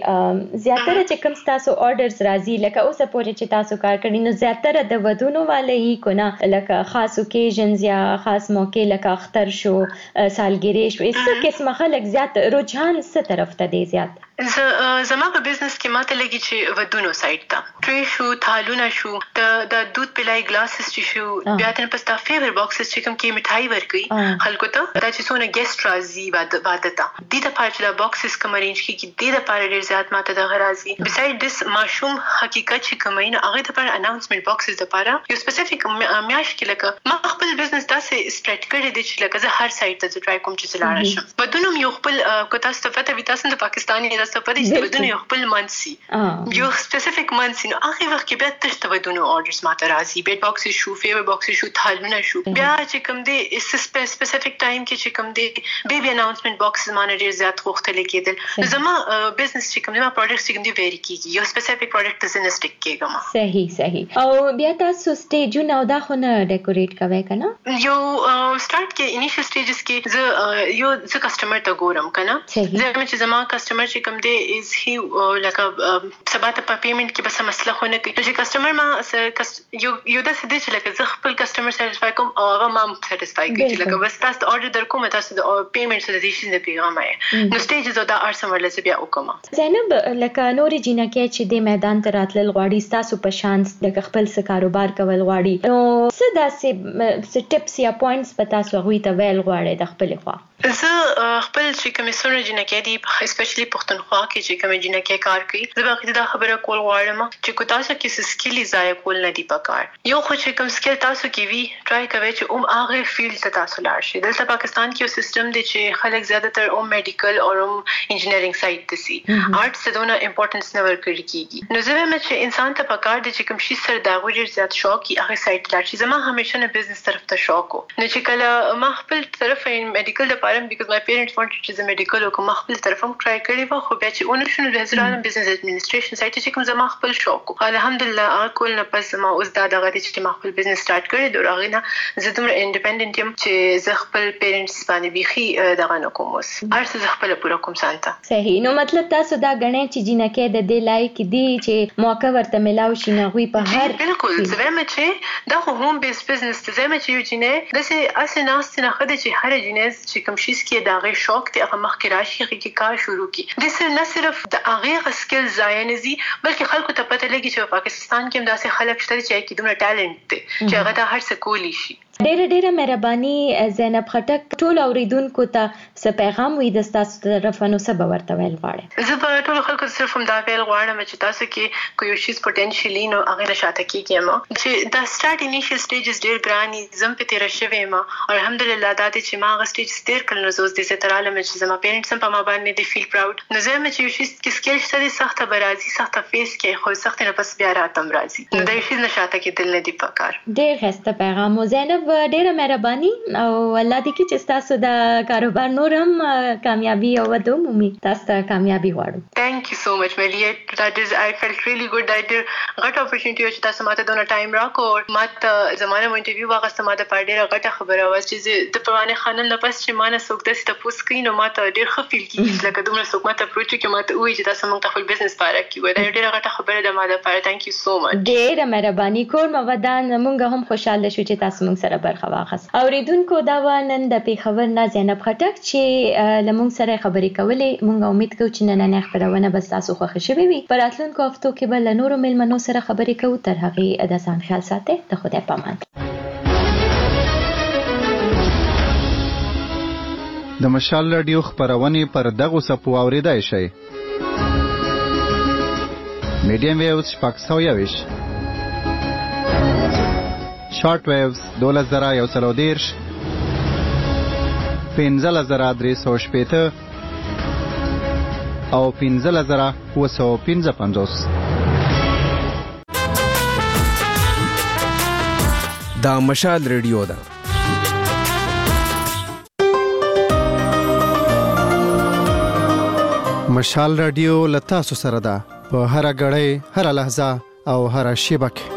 چې زیاتره چې کوم تاسو اورډرز راځي لکه اوس پورې چې تاسو کار کړی نو زیاتره د ودونو والے یې کو نه لکه خاص اوکیژنز یا خاص موقع لکه اختر شو سالګری شو هیڅ قسمه خلک زیات رجحان څه طرف ته دی زیات زما په بزنس کې ماته لګي چې ودونو سایت ته ټری شو تھالونه شو د د دود پلای ګلاسز چې شو بیا تر پستا فیور باکسز چې کوم کې مఠای ورکي خلکو ته دا چې څونه ګیسټ راځي بعد بعد ته د دې پاره چې باکسز کوم ارینج کی د دې لپاره ډیر زیات ماته د غرازي بساید دیس ماشوم حقیقت چې کومین هغه ته پر اناونسمنت باکسز لپاره یو سپیسیفیک میاش کې لکه ما خپل بزنس داسې سپریډ کړی دی چې لکه زه هر سایت ته ټرای کوم چې لاړ شم ودونو یو خپل کوتا ستفته وی تاسو د پاکستاني سپدې چې ودونه یو خپل منسي یو سپیسیفیک منسي نو هغه وخت کې بیا تاسو ته ودونه اورډرز ماته راځي بیت باکسز شو فیور باکسز شو تھالونه شو بیا چې کوم دی سپیسیفیک ټایم کې چې کوم دی بیبي اناونسمنت باکسز مانه ډیر زیات غوښتل کېدل زما بزنس چې کوم دی ما پروډکټس چې کوم دی ویری کیږي یو سپیسیفیک پروډکټ ته زنه سټیک کېږم صحیح صحیح او بیا تاسو سټیجونه او دا خو نه ډیکوریټ کوي کنه یو سٹارټ کې انیشل سټیجز کې زه یو زه کسٹمر ته ګورم کنه زه چې زما کسٹمر چې کوم دی از هی لکه سبا ته په پیمنٹ کې بس مسله خو نه کوي چې کسٹمر ما یو یو د سې چې لکه زه خپل کسٹمر سټیسفای کوم او هغه ما سټیسفای کوي لکه بس تاسو اورډر در کوم تاسو د پیمنٹ سره د شي نه پیغام آی نو سټیجز او دا ارسمر لسه بیا وکم زینب لکه نورې جنکه چې د میدان ته راتلل غواړي تاسو په شانس د خپل څه کاروبار کول غواړي نو څه داسې ټیپس یا پوینټس پتا سو غوي ته ویل غواړي د خپل خوا زه خپل چې کوم څونه جنکه دي اسپیشلی پښتونخوا کې چې کوم جنکه کار کوي زه به دا خبره کول غواړم چې کو تاسو کې سکیل ضایع کول نه دی پکار یو خو چې کوم سکیل تاسو کې وی ټرای کوي چې اوم هغه فیلډ ته تاسو لاړ شئ دلته پاکستان کې یو سیستم دی چې خلک زیاته تر اوم میډیکل او اوم انجینرینګ سایت ته سي آرټس ته دونه امپورټنس نه ورکړي کیږي نو زه وایم چې انسان ته پکار دی چې کوم شي سره دا غوړي زیات شوق کی هغه سایت لاړ شي زما همیشه نه بزنس طرف ته شوق و نو چې کله ما خپل طرف میډیکل د پاره بیکاز مای پیرنټس وانټ چې زه میډیکل وکم خپل طرفم ټرای کړی و خو بیا چې اون شنو د زرالم بزنس ایڈمنسټریشن سایت چې کوم زما خپل شوق الحمدلله هغه کول نه پس ما اوس دا دغه چې ما خپل بزنس سٹارټ کړی دوه غینه زه دومره انډیپندنت یم چې زه خپل پیرنټس باندې بيخي دغه نه کوم اوس هر څه خپل پوره کوم سانته صحیح نو مطلب تاسو دا غنئ چې جنکه د دې لایق دي چې موقع ورته ملاو شي نه غوي په هر بالکل زه وایم چې دا هوم بیس بزنس ته زما چې یو جنې د سه اسه ناس نه خدای چې هر جنې چې کوم شي کې دغه شوق ته هغه مخ کې راشي کې کار شروع کی د سه نه صرف د هغه سکل ځای نه زی بلکې خلکو ته پته لګي چې په پاکستان کې هم داسې خلک شته چې کې دومره ټالنت دي چې هغه ته هر څه کولی شي ډېر ډېر مهرباني زینب خټک ټول اوریدونکو ته څه پیغام وي د تاسو طرف نو څه به ورته ویل غواړي زه به ټول خلکو ته صرف هم دا ویل غواړم چې تاسو کې کوم شي پوتنشلی نو هغه نشاته کیږي ما چې دا سٹارټ انیشل سټیجز ډېر ګرانی زم په تیر شوه ما الحمدلله دا چې ما هغه سټیج ستیر کړل نو زه د ستراله مې چې زما پیرنټس هم په ما باندې دي فیل پراود نو زه مې چې شي کې سکیل شته سخت برازي سخت فیس کې خو سخت نه پس بیا راتم راځي نو دا شي نشاته کې دل نه دی پکار ډېر هسته پیغام زینب ډېره مهرباني او الله دې کې چې تاسو د کاروبار نور هم کامیابی او ودو مومي. تاسو ته کامیابی غواړم. Thank you so much Melia. That is I felt really good. I did غټ opportunity چې تاسو ماته دونه ټایم راکړ. ماته زمانه مو انټرویو واغسته ماته په ډېره غټه خبره و چې د پروانه خانم نه پس چې مانه څوک داسې تاسو کوي نو ماته ډېر ښه فیل کیږي لکه دومره څوک ماته پروت کې ماته وایي چې تاسو موږ ته خپل بزنس پاره کیو. دا ډېره غټه خبره ده ماته پاره. Thank you so much. ډېره مهرباني کور مو ودان موږ هم خوشاله شو چې تاسو موږ سره برخه واخست. اوریدونکو دا و نن د پیښور نه زینب خټک چې لمونږ سره خبرې کولې. موږ امید کوو چې نن خبرونه بس تاسو خوښ شوي وي. پر راتلونکو هفتو کې به له نورو مېلمنو سره خبرې کوو. تر هغې د ځان خیال ساتئ. د خدای په امان. د مشال رادیو خبرونه پر دغه سپو اوریدای شي. میډیم ویوز شپږ سوه یوویشت، شارټ ویوز دولس زره یو سل او دېرش، پنځلس زره درې سوه شپېته او پنځلس زره اووه سوه پنځه پنځوس. دا مشال رادیو ده. مشال رادیو له تاسو سره ده په هر غړې، هر لحظه او هر شیبه کې.